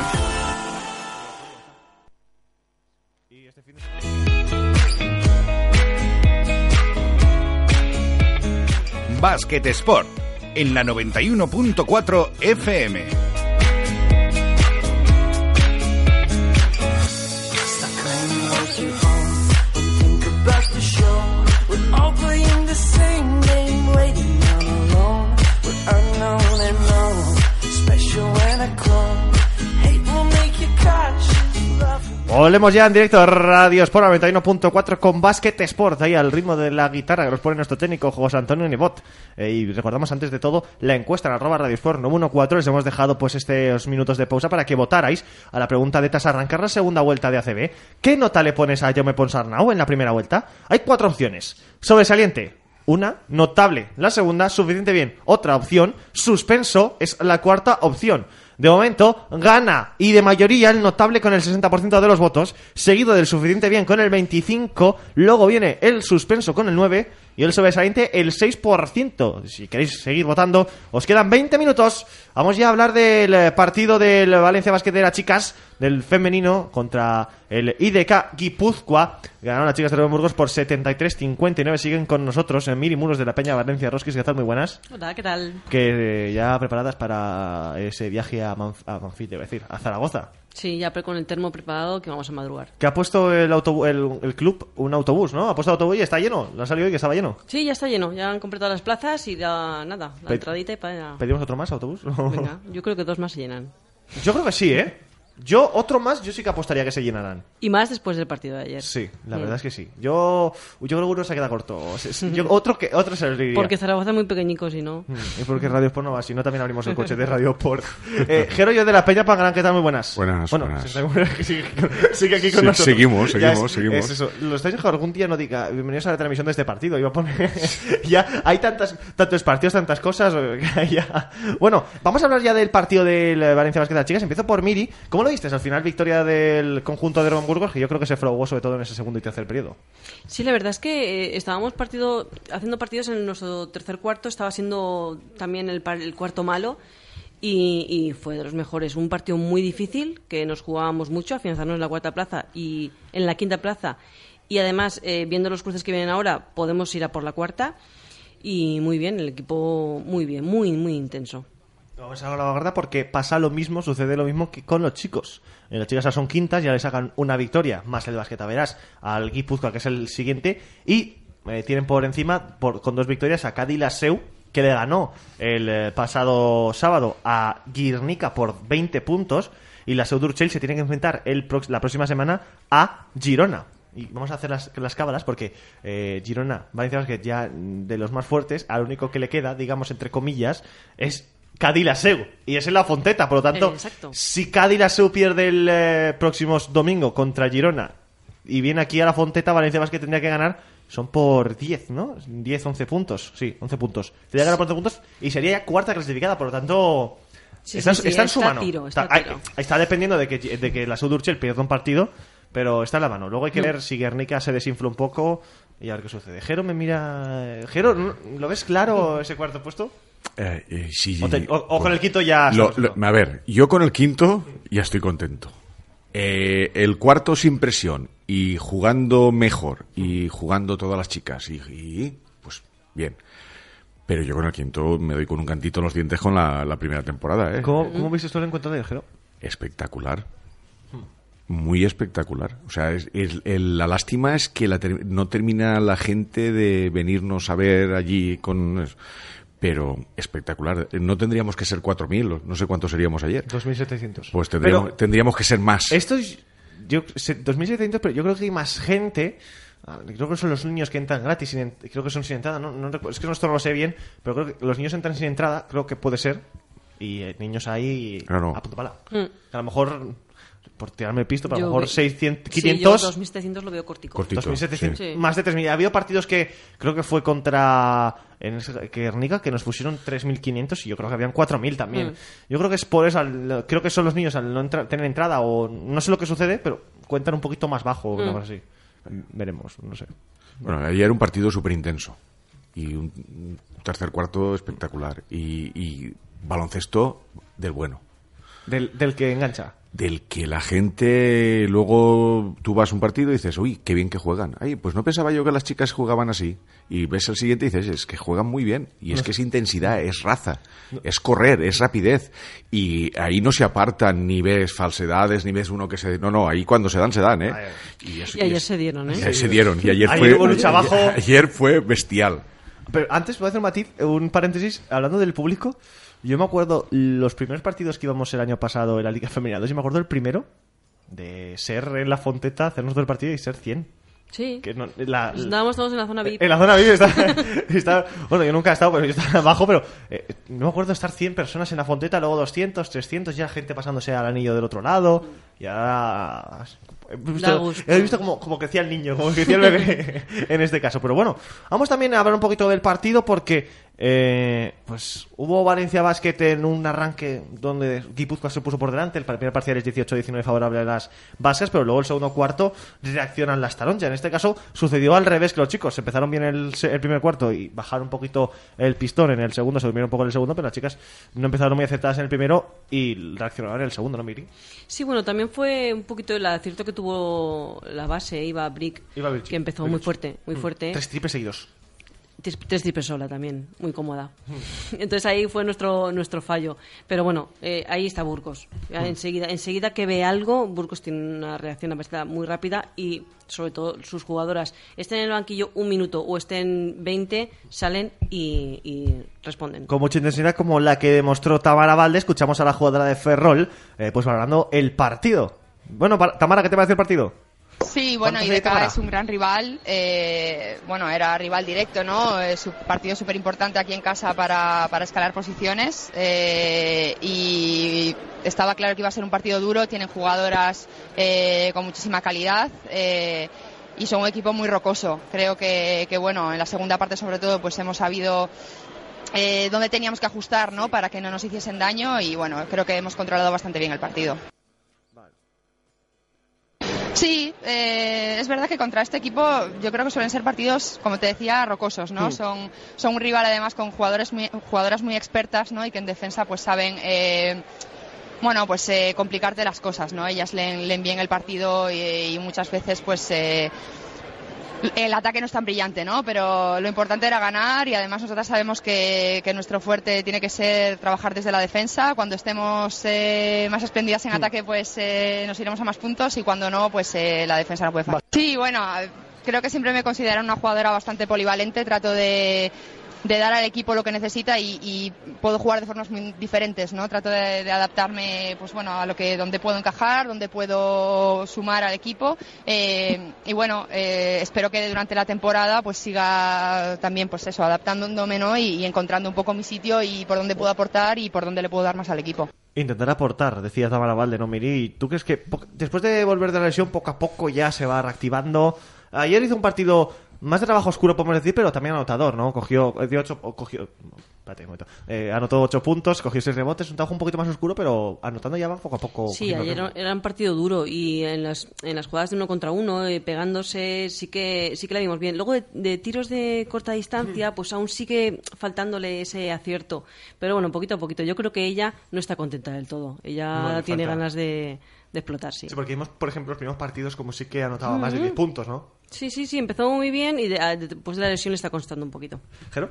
Basket Sport en la 91.4 FM. Volvemos ya en directo a Radio Sport 91.4 con Basket Sport, ahí al ritmo de la guitarra que nos pone nuestro técnico José Antonio Nebot. Y recordamos antes de todo la encuesta en @Radio Sport 914. Les hemos dejado pues estos minutos de pausa para que votarais a la pregunta de tras arrancar la segunda vuelta de ACB. ¿Qué nota le pones a Jaume Ponsarnau en la primera vuelta? Hay 4 opciones. Sobresaliente, una, notable, la segunda, suficiente bien, otra opción, suspenso es la cuarta opción. De momento, gana y de mayoría el notable con el 60% de los votos, seguido del suficiente bien con el 25%, luego viene el suspenso con el 9% y el sobresaliente el 6%. Si queréis seguir votando, os quedan 20 minutos. Vamos ya a hablar del partido del Valencia Basket de las chicas, del femenino, contra el IDK Guipúzcoa. Ganaron las chicas de Burgos por 73-59. Siguen con nosotros en Miri Muros de la Peña Valencia Rosquis. ¿Qué tal? Muy buenas. Hola, ¿qué tal? Que ya preparadas para ese viaje a Manfit, debo decir, a Zaragoza. Sí, ya con el termo preparado que vamos a madrugar. Que ha puesto el club un autobús, ¿no? Ha puesto autobús y está lleno. ¿Lo ha salido hoy que estaba lleno? Sí, ya está lleno. Ya han completado las plazas y la entradita y para... ¿Pedimos otro más autobús? Venga, yo creo que 2 más se llenan. Yo creo que sí, ¿eh? Otro más, yo sí que apostaría que se llenarán. Y más después del partido de ayer. Sí, la verdad es que sí. Yo creo que uno se queda corto. Otro se diría. Porque Zaragoza es muy pequeñico, si no. Y porque Radio Sport no va, si no también abrimos el coche de Radio Sport. Jero, yo de la Peña Pangarán, ¿qué tal? Muy buenas. Buenas. Sigue aquí con nosotros. Seguimos. Es eso. Lo estáis dejando algún día, no diga bienvenidos a la transmisión de este partido. Iba a poner ya hay tantos partidos, tantas cosas. Ya. Bueno, vamos a hablar ya del partido del Valencia Basket de las chicas. Empiezo por Miri. ¿Cómo lo viste? Al final, victoria del conjunto de Roman Burgos, que yo creo que se fraguó sobre todo en ese segundo y tercer periodo. Sí, la verdad es que estábamos haciendo partidos en nuestro tercer cuarto. Estaba siendo también el cuarto malo. Y fue de los mejores. Un partido muy difícil, que nos jugábamos mucho, afianzarnos en la cuarta plaza y en la quinta plaza. Y además, viendo los cruces que vienen ahora, podemos ir a por la cuarta. Y muy bien, el equipo muy bien, muy intenso. Vamos a la verdad porque sucede lo mismo que con los chicos. Las chicas ya son quintas, ya le sacan una victoria, más el Basquetaveras al Guipúzcoa, que es el siguiente, y tienen por encima, con 2 victorias, a Cádiz Laseu, que le ganó el pasado sábado a Guernica por 20 puntos, y la Seu d'Urgell se tiene que enfrentar la próxima semana a Girona. Y vamos a hacer las cábalas porque Girona, Valencia Basket, ya de los más fuertes, al único que le queda, digamos entre comillas, es Cádiz Laseu, y es en la Fonteta. Por lo tanto, si Cádiz Laseu pierde el próximo domingo contra Girona y viene aquí a la Fonteta, Valencia Basket tendría que ganar, son por 10, ¿no? 11 puntos. Sí, 11 puntos. Tendría que ganar por 11 puntos y sería ya cuarta clasificada. Por lo tanto, está en su mano. Está dependiendo de que la Seu d'Urgell pierda un partido, pero está en la mano. Luego hay que ver si Guernica se desinfla un poco y a ver qué sucede. Jero me mira... Jero, ¿lo ves claro ese cuarto puesto? Sí. O con el quinto ya... A ver, yo con el quinto ya estoy contento. El cuarto sin presión y jugando mejor y jugando todas las chicas y pues bien. Pero yo con el quinto me doy con un cantito en los dientes con la primera temporada, ¿eh? ¿Cómo viste tú el encuentro de Jero? espectacular. Muy espectacular. O sea, la lástima es que no termina la gente de venirnos a ver allí con... Pero espectacular. No tendríamos que ser 4.000, no sé cuántos seríamos ayer. 2.700. Pues tendríamos que ser más. Esto es... 2.700, pero yo creo que hay más gente. Creo que son los niños que entran gratis, creo que son sin entrada. Es que esto no lo sé bien, pero creo que los niños entran sin entrada, creo que puede ser. Y niños ahí claro. A punto pala. A lo mejor... Por tirarme el pisto, pero a lo mejor 600, 500... Sí, yo 2.700 lo veo cortico. 2.700, sí. Más de 3.000. Ha habido partidos que creo que fue contra Guernica, que nos pusieron 3.500 y yo creo que habían 4.000 también. Yo creo que es por eso, creo que son los niños al no tener entrada o no sé lo que sucede, pero cuentan un poquito más bajo, una cosa así. Veremos, no sé. Bueno, ayer era un partido súper intenso y un tercer cuarto espectacular y baloncesto del bueno. Del que engancha. Del que la gente luego tú vas a un partido y dices, uy, qué bien que juegan. Ay, pues no pensaba yo que las chicas jugaban así. Y ves el siguiente y dices, es que juegan muy bien. Y es que es intensidad, es raza, es correr, es rapidez. Y ahí no se apartan, ni ves falsedades, ni ves uno que se... No, ahí cuando se dan, ¿eh? Y ayer se dieron, ¿eh? Y ayer se dieron. Y ayer hubo lucha abajo. Ayer fue bestial. Pero antes, voy a hacer un matiz, un paréntesis, hablando del público. Yo me acuerdo los primeros partidos que íbamos el año pasado en la Liga Femenina 2, y me acuerdo el primero de ser en la Fonteta, hacernos todo el partido y ser 100. Sí. Que estábamos todos en la zona VIP. En la zona VIP está, bueno, yo nunca he estado, pero yo estaba abajo, pero no me acuerdo de estar 100 personas en la Fonteta, luego 200, 300, ya gente pasándose al anillo del otro lado, y ahora... He visto como crecía el niño, como crecía el bebé en este caso. Pero bueno, vamos también a hablar un poquito del partido porque pues hubo Valencia Basket en un arranque donde Guipúzcoa se puso por delante. El primer parcial es 18-19 favorable a las vascas, pero luego el segundo cuarto reaccionan las taronjas. En este caso sucedió al revés, que los chicos empezaron bien el primer cuarto y bajaron un poquito el pistón en el segundo, se durmieron un poco en el segundo, pero las chicas no empezaron muy acertadas en el primero y reaccionaron en el segundo, ¿no, Miri? Sí, bueno, también fue un poquito el acierto que tuvo la base, Iva Brick, que empezó muy fuerte. 3 triples seguidos. 3 triples sola también, muy cómoda. Entonces ahí fue nuestro fallo. Pero bueno, ahí está Burgos. Enseguida que ve algo, Burgos tiene una reacción muy rápida y sobre todo sus jugadoras estén en el banquillo un minuto o estén 20, salen y responden. Con mucha intensidad como la que demostró Tamara Valde. Escuchamos a la jugadora de Ferrol pues valorando el partido. Bueno, Tamara, ¿qué te parece el partido? Sí, bueno, IDK es un gran rival, bueno, era rival directo, ¿no? Es un partido súper importante aquí en casa para escalar posiciones y estaba claro que iba a ser un partido duro, tienen jugadoras con muchísima calidad y son un equipo muy rocoso. Creo que bueno, en la segunda parte sobre todo pues hemos sabido dónde teníamos que ajustar, ¿no? Para que no nos hiciesen daño y bueno, creo que hemos controlado bastante bien el partido. Sí, es verdad que contra este equipo yo creo que suelen ser partidos, como te decía, rocosos, ¿no? Son un rival además con jugadoras muy expertas, ¿no? Y que en defensa pues saben, bueno, pues complicarte las cosas, ¿no? Ellas leen bien el partido y muchas veces pues el ataque no es tan brillante, ¿no? Pero lo importante era ganar y además nosotras sabemos que nuestro fuerte tiene que ser trabajar desde la defensa. Cuando estemos más espléndidas en ataque, pues nos iremos a más puntos y cuando no, pues la defensa no puede fallar. Sí, bueno, creo que siempre me considero una jugadora bastante polivalente. Trato de dar al equipo lo que necesita y puedo jugar de formas muy diferentes, ¿no? Trato de adaptarme, pues bueno, a donde puedo encajar, donde puedo sumar al equipo y bueno, espero que durante la temporada pues siga también pues eso, adaptándome, ¿no? Y encontrando un poco mi sitio y por dónde puedo aportar y por dónde le puedo dar más al equipo. Intentar aportar, decía Tamara Valde, ¿no, Miri? ¿Tú crees que después de volver de la lesión poco a poco ya se va reactivando? Ayer hizo un partido más de trabajo oscuro, podemos decir, pero también anotador, ¿no? Anotó 8 puntos, cogió 6 rebotes, un trabajo un poquito más oscuro, pero anotando ya va poco a poco. Sí, ayer era un partido duro y en las jugadas de 1 contra 1, pegándose, sí que la vimos bien. Luego de tiros de corta distancia, pues aún sigue faltándole ese acierto. Pero bueno, poquito a poquito. Yo creo que ella no está contenta del todo. Ella tiene ganas de explotar, sí. Sí, porque vimos, por ejemplo, los primeros partidos como sí que anotaba más de 10 puntos, ¿no? Sí, empezó muy bien y después de la lesión le está costando un poquito. ¿Jero?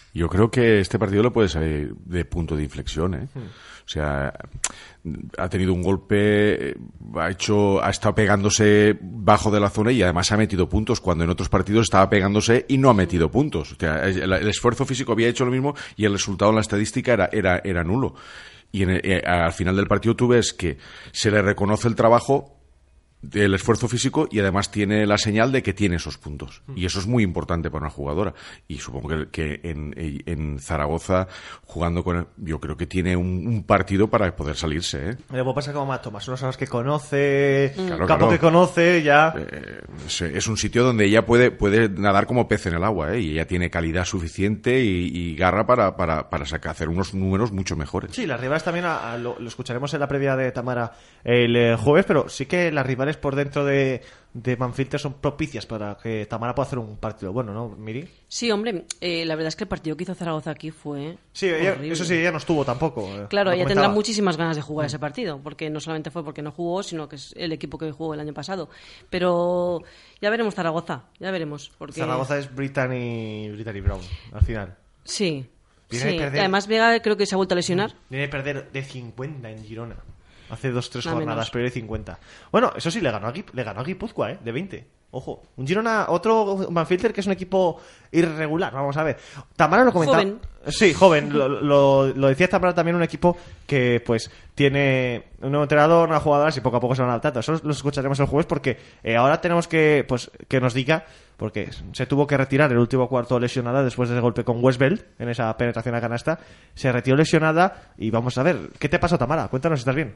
Yo creo que este partido le puede salir de punto de inflexión, ¿eh? O sea, ha tenido un golpe, ha estado pegándose bajo de la zona y además ha metido puntos, cuando en otros partidos estaba pegándose y no ha metido puntos. O sea, el esfuerzo físico había hecho lo mismo y el resultado en la estadística era nulo. Y al final del partido tú ves que se le reconoce el trabajo, el esfuerzo físico, y además tiene la señal de que tiene esos puntos. Y eso es muy importante para una jugadora. Y supongo que en Zaragoza, jugando con él, yo creo que tiene un partido para poder salirse, ¿eh? Luego pasa como Matt Thomas, unas horas que conoce, Claro, campo que conoce, ya... Es un sitio donde ella puede nadar como pez en el agua, ¿eh? Y ella tiene calidad suficiente y garra para hacer unos números mucho mejores. Sí, las rivales también, lo escucharemos en la previa de Tamara el jueves, pero sí que las rivales por dentro de Manfilter son propicias para que Tamara pueda hacer un partido bueno, ¿no, Miri? Sí, hombre, la verdad es que el partido que hizo Zaragoza aquí fue eso sí, ella no estuvo tampoco. Claro, ella tendrá muchísimas ganas de jugar ese partido, porque no solamente fue porque no jugó, sino que es el equipo que jugó el año pasado. Pero ya veremos Zaragoza, ya veremos. Porque... Zaragoza es Brittany Brown, al final. Sí, Viene a perder... además Vega creo que se ha vuelto a lesionar. Viene a perder de 50 en Girona. Hace 2-3 jornadas, pero de 50. Bueno, eso sí, le ganó a Guipúzcoa, de 20. Ojo, un Girona, otro Manfilter que es un equipo irregular. Vamos a ver. Tamara lo comentaba. Joven. Sí, joven. Lo decía Tamara, también un equipo que pues tiene un nuevo entrenador, unas jugadoras y poco a poco se van adaptando. Eso lo escucharemos el jueves porque ahora tenemos que nos diga, porque se tuvo que retirar el último cuarto lesionada después del golpe con Westbeld en esa penetración a canasta. Se retiró lesionada y vamos a ver. ¿Qué te pasó, Tamara? Cuéntanos si estás bien.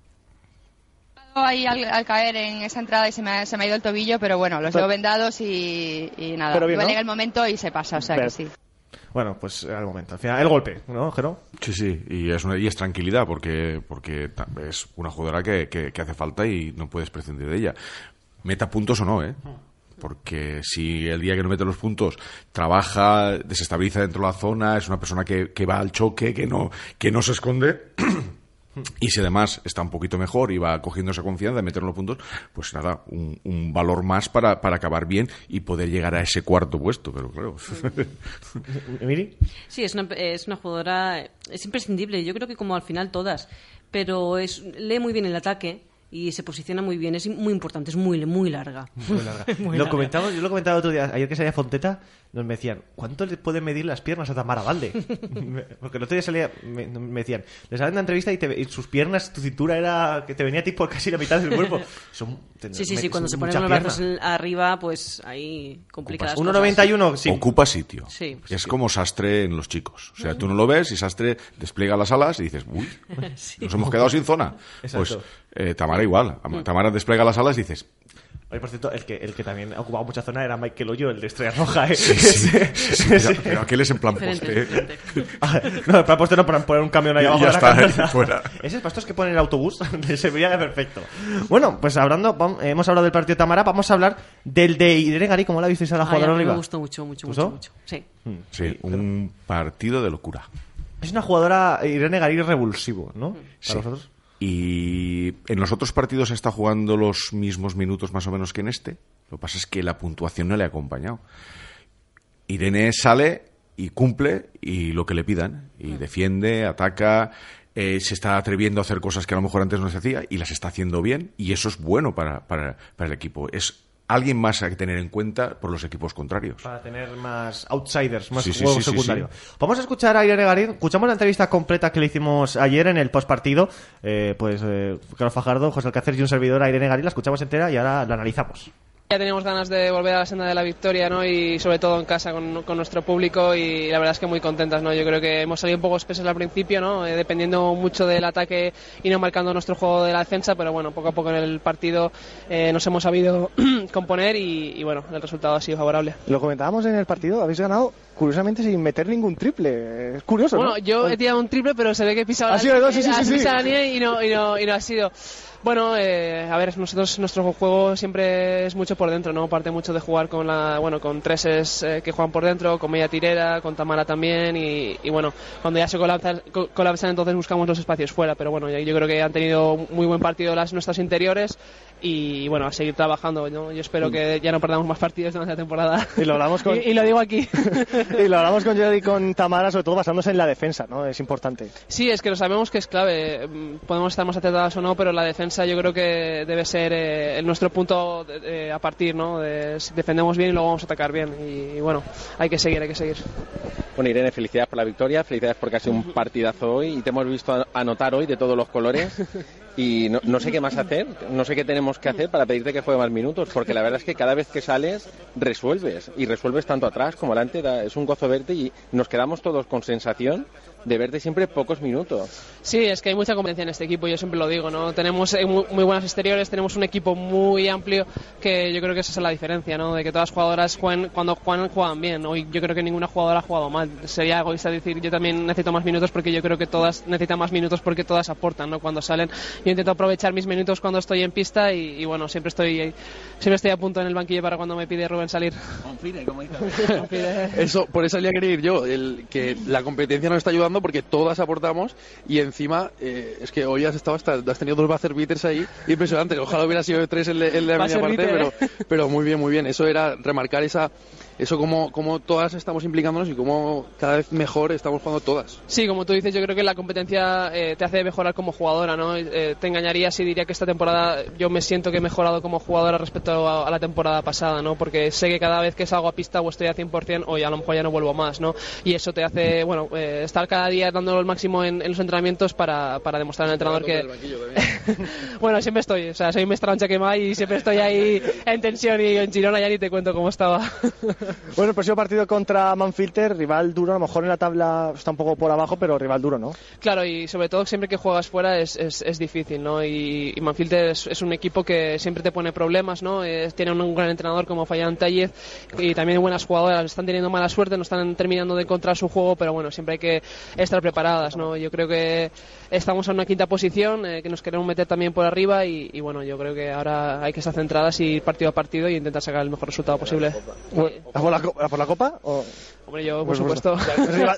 Ahí al caer en esa entrada y se me ha ido el tobillo, pero bueno, los llevo vendados y nada, pero bien, ¿no? Llega el momento y se pasa, o sea que sí. Bueno, pues al momento, al final el golpe, ¿no, Jero? Sí, y es tranquilidad porque es una jugadora que hace falta y no puedes prescindir de ella. Meta puntos o no, ¿eh? Porque si el día que no mete los puntos trabaja, desestabiliza dentro de la zona, es una persona que va al choque, que no se esconde... Y si además está un poquito mejor y va cogiendo esa confianza de meter los puntos, pues nada, un valor más para acabar bien y poder llegar a ese cuarto puesto, pero claro. ¿Emily? Sí, es una jugadora, es imprescindible, yo creo que como al final todas, pero lee muy bien el ataque y se posiciona muy bien, es muy importante, es muy larga. Muy larga. Muy Yo larga. lo comentaba otro día, ayer que salía Fonteta, nos me decían, ¿cuánto le pueden medir las piernas a Tamara Valde? Porque el otro día salía, me decían, le salen una entrevista y sus piernas, tu cintura era que te venía tipo casi la mitad del cuerpo. Sí, cuando se ponen los brazos arriba, pues ahí complicadas 1,91, sí. Ocupa sitio. Sí. Es como Sastre en los chicos. O sea, tú no lo ves y Sastre despliega las alas y dices, uy, Sí. nos hemos quedado sin zona. Exacto. Pues Tamara igual. Tamara despliega las alas y dices... Oye, por cierto, el que también ha ocupado mucha zona era Michael Hoyo, el de Estrella Roja, ¿eh? Sí. Pero aquel es en plan poste. No, en plan poste no, para poner un camión ahí abajo Ya de la está, carretera. fuera. Ese es para estos que ponen el autobús, se vería perfecto. Bueno, pues hemos hablado del partido de Tamara, vamos a hablar del de Irene Garí. ¿Cómo la visteis a la jugadora a mí arriba? me gustó mucho. Sí. Sí, un partido de locura. Es una jugadora, Irene Garí, revulsivo, ¿no? Para vosotros. Y en los otros partidos está jugando los mismos minutos más o menos que en este. Lo que pasa es que la puntuación no le ha acompañado. Irene sale y cumple y lo que le pidan. Y defiende, ataca, se está atreviendo a hacer cosas que a lo mejor antes no se hacía y las está haciendo bien. Y eso es bueno para el equipo. Es alguien más a que tener en cuenta por los equipos contrarios. Para tener más outsiders, más Sí, juego secundario. Vamos a escuchar a Irene Garí. Escuchamos la entrevista completa que le hicimos ayer en el postpartido. Carlos Fajardo, José Alcácer y un servidor a Irene Garí. La escuchamos entera y ahora la analizamos. Ya teníamos ganas de volver a la senda de la victoria, ¿no? Y sobre todo en casa con nuestro público y la verdad es que muy contentas, ¿no? Yo creo que hemos salido un poco espesos al principio, ¿no? Dependiendo mucho del ataque y no marcando nuestro juego de la defensa, pero bueno, poco a poco en el partido nos hemos sabido componer y bueno, el resultado ha sido favorable. Lo comentábamos en el partido, habéis ganado curiosamente sin meter ningún triple. Es curioso, bueno, ¿no? yo he tirado un triple, pero se ve que he pisado la nieve y no ha sido. Bueno, a ver, nuestro juego siempre es mucho por dentro, ¿no? Parte mucho de jugar con treses que juegan por dentro, con media tirera, con Tamara también y bueno, cuando ya se colapsan entonces buscamos los espacios fuera, pero bueno, yo creo que han tenido muy buen partido nuestras interiores y bueno, a seguir trabajando, ¿no? Yo espero que ya no perdamos más partidos durante la temporada. Y lo hablamos con... y lo digo aquí. Y lo hablamos con Jordi y con Tamara, sobre todo basándose en la defensa, ¿no? Es importante. Sí, es que lo sabemos que es clave. Podemos estar más acertados o no, pero la defensa yo creo que debe ser nuestro punto a partir, ¿no? Si defendemos bien y luego vamos a atacar bien. Y bueno, hay que seguir. Bueno, Irene, felicidades por la victoria, felicidades porque ha sido un partidazo hoy y te hemos visto anotar hoy de todos los colores. Y no sé qué más hacer, no sé qué tenemos que hacer para pedirte que juegue más minutos, porque la verdad es que cada vez que sales resuelves, y resuelves tanto atrás como adelante, es un gozo verte y nos quedamos todos con sensación de verte siempre pocos minutos. Sí, es que hay mucha competencia en este equipo, yo siempre lo digo, ¿no? Tenemos muy buenas exteriores, tenemos un equipo muy amplio, que yo creo que esa es la diferencia, ¿no? De que todas las jugadoras cuando juegan bien. Hoy yo creo que ninguna jugadora ha jugado mal. Sería egoísta decir yo también necesito más minutos, porque yo creo que todas necesitan más minutos porque todas aportan, ¿no? Cuando salen, yo intento aprovechar mis minutos cuando estoy en pista y bueno, siempre estoy a punto en el banquillo para cuando me pide Rubén salir. Confide, como dice. Eso, por eso le quería ir yo, que la competencia nos está ayudando porque todas aportamos y encima es que hoy has tenido 2 buzzer beaters ahí impresionantes. Ojalá hubiera sido 3 en la media parte, pero muy bien. Eso era remarcar eso como todas estamos implicándonos y como cada vez mejor estamos jugando todas. Sí, como tú dices, yo creo que la competencia te hace mejorar como jugadora, ¿no? Te engañaría si diría que esta temporada yo me siento que he mejorado como jugadora respecto a la temporada pasada, ¿no? Porque sé que cada vez que salgo a pista o estoy a 100% o a lo mejor ya no vuelvo más, ¿no? Y eso te hace, bueno, estar cada día dando el máximo en los entrenamientos para demostrar al entrenador que... Bueno, siempre estoy, o sea, soy mestrancha quemada y siempre estoy ahí en tensión, y en Girona ya ni te cuento cómo estaba. Bueno, el próximo partido contra Manfilter, rival duro, a lo mejor en la tabla está un poco por abajo, pero rival duro, ¿no? Claro, y sobre todo siempre que juegas fuera es difícil, ¿no? Y Manfilter es un equipo que siempre te pone problemas, ¿no? Tiene un gran entrenador como Fayan Tayez y también buenas jugadoras. Están teniendo mala suerte, no están terminando de encontrar su juego, pero bueno, siempre hay que estar preparadas, ¿no? Yo creo que estamos en una quinta posición, que nos queremos meter también por arriba y bueno, yo creo que ahora hay que estar centradas y ir partido a partido y intentar sacar el mejor resultado posible. ¿Por la Copa? ¿O? Hombre, yo por supuesto. Ya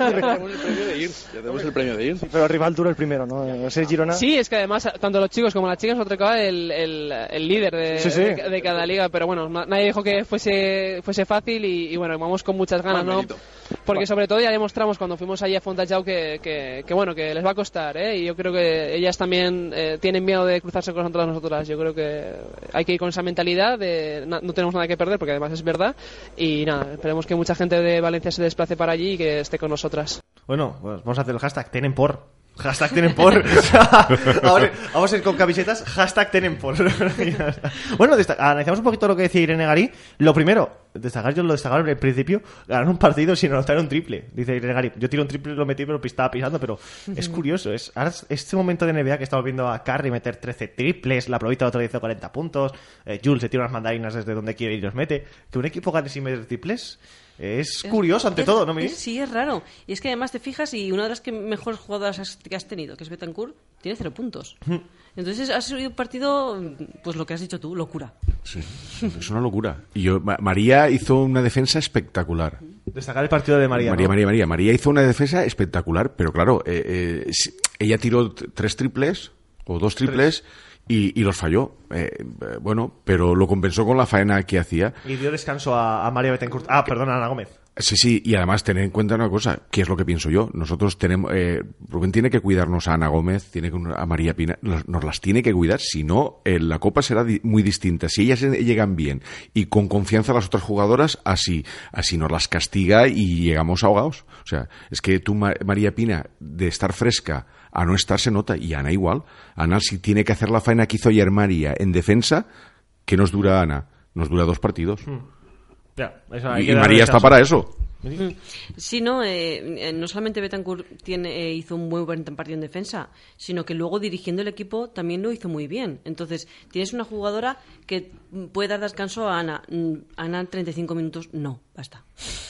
tenemos el premio de ir. Pero rival duro el primero, ¿no? Ese Girona. Sí, es que además tanto los chicos como las chicas nos tocaba el líder de cada liga, pero bueno, nadie dijo que fuese fácil y bueno, vamos con muchas ganas, ¿no? Porque sobre todo ya demostramos cuando fuimos allí a Fontajau que bueno, que les va a costar, y yo creo que ellas también tienen miedo de cruzarse con nosotras. Yo creo que hay que ir con esa mentalidad de no tenemos nada que perder, porque además es verdad, y nada, esperemos que mucha gente de Valencia se desplace para allí y que esté con nosotras. Bueno, pues vamos a hacer el hashtag Tenen por. Hashtag Tenen por. Ahora, vamos a ir con camisetas. Hashtag Tenen por. Bueno, analizamos un poquito lo que decía Irene Garí. Lo primero, destacar al principio, ganar un partido sin anotar un triple. Dice Irene Garí, yo tiro un triple, lo metí, pero estaba pisando. Pero es curioso. Ahora este momento de NBA que estamos viendo a Curry meter 13 triples, la Provita otro hizo 40 puntos, Jules se tira unas mandarinas desde donde quiere y los mete. Que un equipo gane sin meter triples es curioso ante todo, ¿no, Miri? Sí, es raro. Y es que además te fijas y una de las mejores jugadoras que has tenido, que es Betancourt, tiene 0 puntos. Entonces ha sido un partido, pues lo que has dicho tú, locura. Sí, es una locura. Y María hizo una defensa espectacular. Destacar el partido de María. María hizo una defensa espectacular, pero claro, ella tiró 3 triples o 2 triples. Y los falló. Bueno, pero lo compensó con la faena que hacía. Y dio descanso a María Betancourt. Perdón, a Ana Gómez. Sí, y además tener en cuenta una cosa, que es lo que pienso yo. Nosotros tenemos, Rubén tiene que cuidarnos a Ana Gómez, a María Pina, nos las tiene que cuidar, si no, la Copa será muy distinta. Si ellas llegan bien y con confianza las otras jugadoras, así nos las castiga y llegamos ahogados. O sea, es que tú, María Pina, de estar fresca a no estar se nota, y Ana igual. Ana, si tiene que hacer la faena que hizo ayer María en defensa, ¿qué nos dura Ana? Nos dura 2 partidos. Y María está para eso. Sí, no solamente Betancourt hizo un muy buen partido en defensa, sino que luego dirigiendo el equipo también lo hizo muy bien. Entonces, tienes una jugadora que puede dar descanso a Ana. Ana, 35 minutos, no, basta.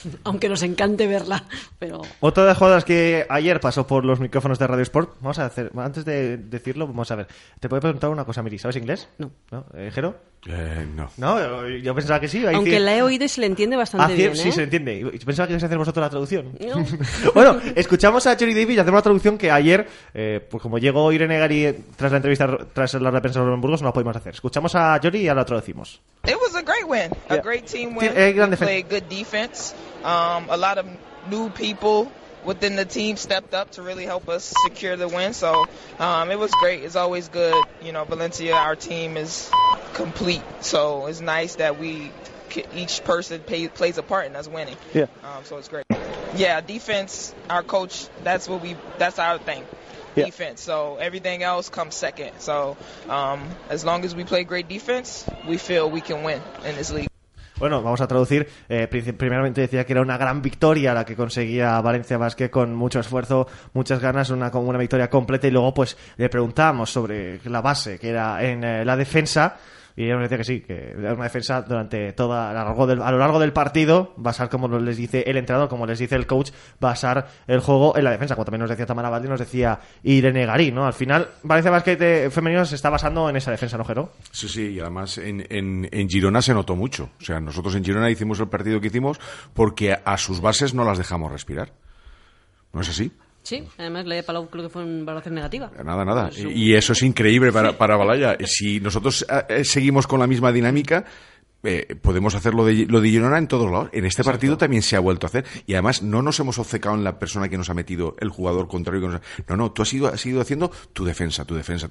Aunque nos encante verla, pero... Otra de las jugadoras que ayer pasó por los micrófonos de Radio Sport, vamos a hacer, antes de decirlo, vamos a ver. Te puedo preguntar una cosa, Miri, ¿sabes inglés? No. ¿Jero? No. No, yo pensaba que sí. Aunque la he oído y se le entiende bastante bien, ¿eh? Sí, se le entiende. Y pensaba que ibas a hacer vosotros la traducción. No. Bueno, escuchamos a Jory Davis y hacemos una traducción que ayer, pues como llegó Irene Gary tras la entrevista, tras la prensa de Burgos, no la pudimos hacer. Escuchamos a Jory y ahora la traducimos. It was a great win, a great team win. We played good defense. A lot of new people within the team stepped up to really help us secure the win. So it was great. It's always good. Valencia, our team is complete. So it's nice that each person plays a part in us winning. Yeah. So it's great. Yeah, defense, our coach, that's our thing. Yeah. Defense. So everything else comes second. So as long as we play great defense, we feel we can win in this league. Bueno, vamos a traducir. Primeramente decía que era una gran victoria la que conseguía Valencia Basket con mucho esfuerzo, muchas ganas, una victoria completa. Y luego pues le preguntábamos sobre la base, que era en la defensa. Y ella nos decía que sí, que era una defensa durante a lo largo del partido, basar, como les dice el entrenador, como les dice el coach, basar el juego en la defensa, como también nos decía Tamara Valdi, nos decía Irene Garí, ¿no? Al final, Valencia Basket femenino se está basando en esa defensa, ¿no, Jero? Sí, y además en Girona se notó mucho. O sea, nosotros en Girona hicimos el partido que hicimos porque a sus bases no las dejamos respirar. ¿No es así? Sí, además la de Palau creo que fue en valoración negativa. Nada. Y eso es increíble para Balaya. Si nosotros seguimos con la misma dinámica, podemos hacer lo de Girona en todos lados. En este partido también se ha vuelto a hacer. Y además no nos hemos obcecado en la persona que nos ha metido el jugador contrario. No, tú has ido haciendo tu defensa.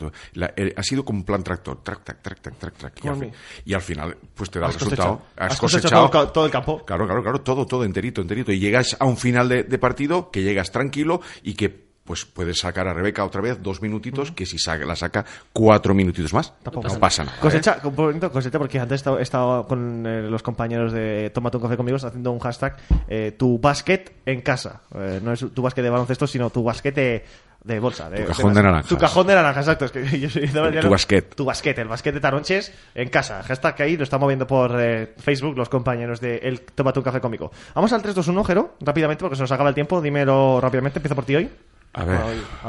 Ha sido como un plan tractor. Trac. Y al final, pues te da el resultado. Has cosechado todo el campo. Claro, todo enterito. Y llegas a un final de partido que llegas tranquilo y que pues puedes sacar a Rebeca otra vez 2 minutitos, que si la saca 4 minutitos más, tampoco no pasa nada. Cosecha, porque antes he estado con los compañeros de Tómate un café conmigo, haciendo un hashtag, tu básquet en casa. No es tu básquet de baloncesto, sino tu básquet de bolsa. Tu cajón de naranja. Tu cajón de naranja, exacto. Es que tu basquet. Tu basquet, el basquet de Taronches en casa. Hashtag que ahí lo estamos viendo por Facebook los compañeros de Tómate un café conmigo. Vamos al 3-2-1, Jero, rápidamente, porque se nos acaba el tiempo. Dímelo rápidamente, empiezo por ti hoy. A ver,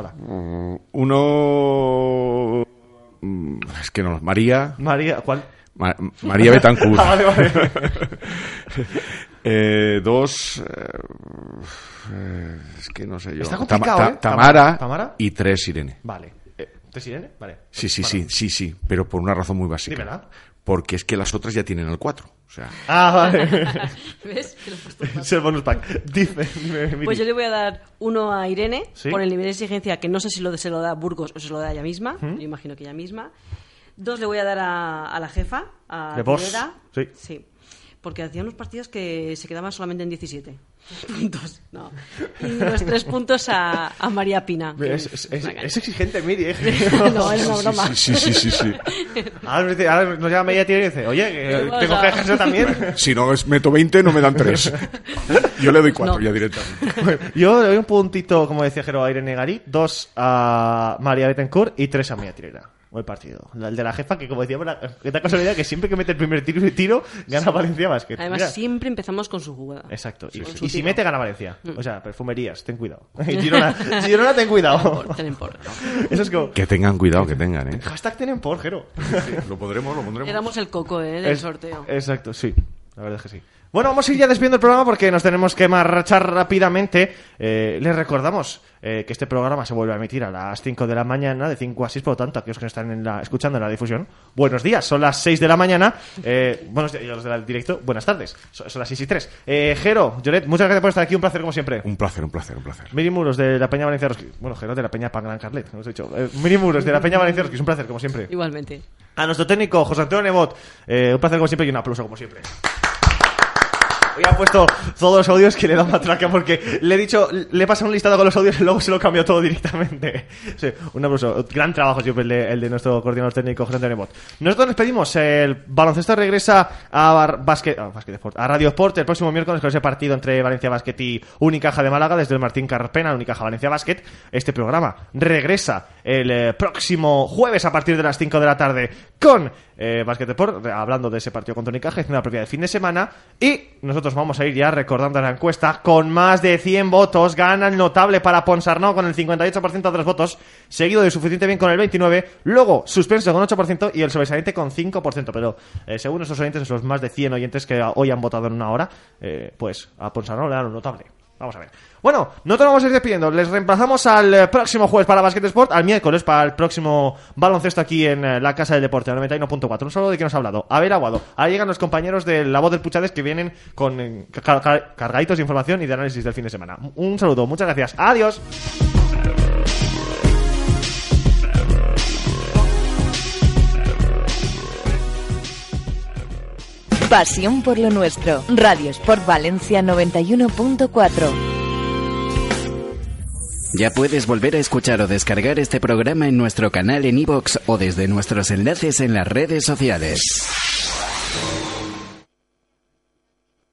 uno... Es que no, María, ¿cuál? María Betancourt. Vale. 2, es que no sé yo. Está complicado, Tamara y 3, Irene. Vale. ¿3 Irene? Vale. Sí, pero por una razón muy básica. Dímela. Porque es que las otras ya tienen el 4. O sea. Vale. ¿Ves? Que lo he puesto es el bonus pack. Dime, pues yo le voy a dar 1 a Irene, ¿sí? Por el nivel de exigencia, que no sé si se lo da Burgos o se lo da ella misma. Yo imagino que ella misma. 2 le voy a dar a la jefa, a Rivera. Sí. Porque hacía unos partidos que se quedaban solamente en 17 puntos. No. Y los 3 puntos a María Pina. Es exigente, Miri. No, es una broma. Sí. Ahora nos llama media tía y dice, oye, tengo que dejarse también. Si no meto 20, no me dan 3. Yo le doy 4 ya directamente. Bueno, yo le doy un puntito, como decía Jero, a Irene Garí, 2 a María Betancourt y 3 a María Tirera. Buen partido. El de la jefa, que como decíamos, que da casualidad que siempre que mete el primer tiro gana Valencia Basket. Además, siempre empezamos con su jugada. Exacto. Y si mete, gana Valencia. O sea, perfumerías, ten cuidado. Girona, ten cuidado. Tienen por, ¿no? Eso es como... Que tengan cuidado, que tengan, Hashtag tienen por, Jero. Sí, lo pondremos. Éramos el coco, del sorteo. Exacto, sí. La verdad es que sí. Bueno, vamos a ir ya despidiendo el programa porque nos tenemos que marchar rápidamente. Les recordamos que este programa se vuelve a emitir a las 5 de la mañana, de 5 a 6, por lo tanto, aquellos que nos están escuchando en la difusión, buenos días, son las 6 de la mañana. Buenos días, y a los del directo, buenas tardes, son las 6 y 3. Jero, Lloret, muchas gracias por estar aquí, un placer como siempre. Un placer. Miri Muros, de la Peña Valencia Roski. Bueno, Jero, de la Peña Pangran Carlet, no os he dicho. Miri Muros, de la Peña Valencia Roski, un placer como siempre. Igualmente. A nuestro técnico, José Antonio Nebot, un placer como siempre y un aplauso como siempre. Hoy ha puesto todos los audios que le da matraca porque le he dicho, le he pasado un listado con los audios y luego se lo cambió todo directamente. Sí, un aplauso. Gran trabajo siempre el de nuestro coordinador técnico, José Antonio Nebot. Nosotros nos despedimos. El baloncesto regresa a Radio Sport el próximo miércoles con ese partido entre Valencia Basket y Unicaja de Málaga desde el Martín Carpena, Unicaja Valencia Basket. Este programa regresa el próximo jueves a partir de las 5 de la tarde con Basket Sport, hablando de ese partido contra Unicaja, haciendo la previa del fin de semana. Y nosotros vamos a ir ya recordando la encuesta. Con más de 100 votos, gana el notable para Ponsarnau con el 58% de los votos, seguido de Suficiente Bien con el 29%, luego Suspenso con 8% y el Sobresaliente con 5%. Pero según nuestros oyentes, esos más de 100 oyentes que hoy han votado en una hora, pues a Ponsarnau le dan un notable. Vamos a ver. Bueno, nosotros vamos a ir despidiendo. Les reemplazamos al próximo jueves para Basket Sport, al miércoles para el próximo baloncesto aquí en la Casa del Deporte, 91.4. Un saludo de quien nos ha hablado, Abel Aguado. Ahora llegan los compañeros de La Voz del Puchades que vienen con cargaditos de información y de análisis del fin de semana. Un saludo, muchas gracias. Adiós. Pasión por lo nuestro. Radio Sport Valencia 91.4. Ya puedes volver a escuchar o descargar este programa en nuestro canal en iVoox o desde nuestros enlaces en las redes sociales.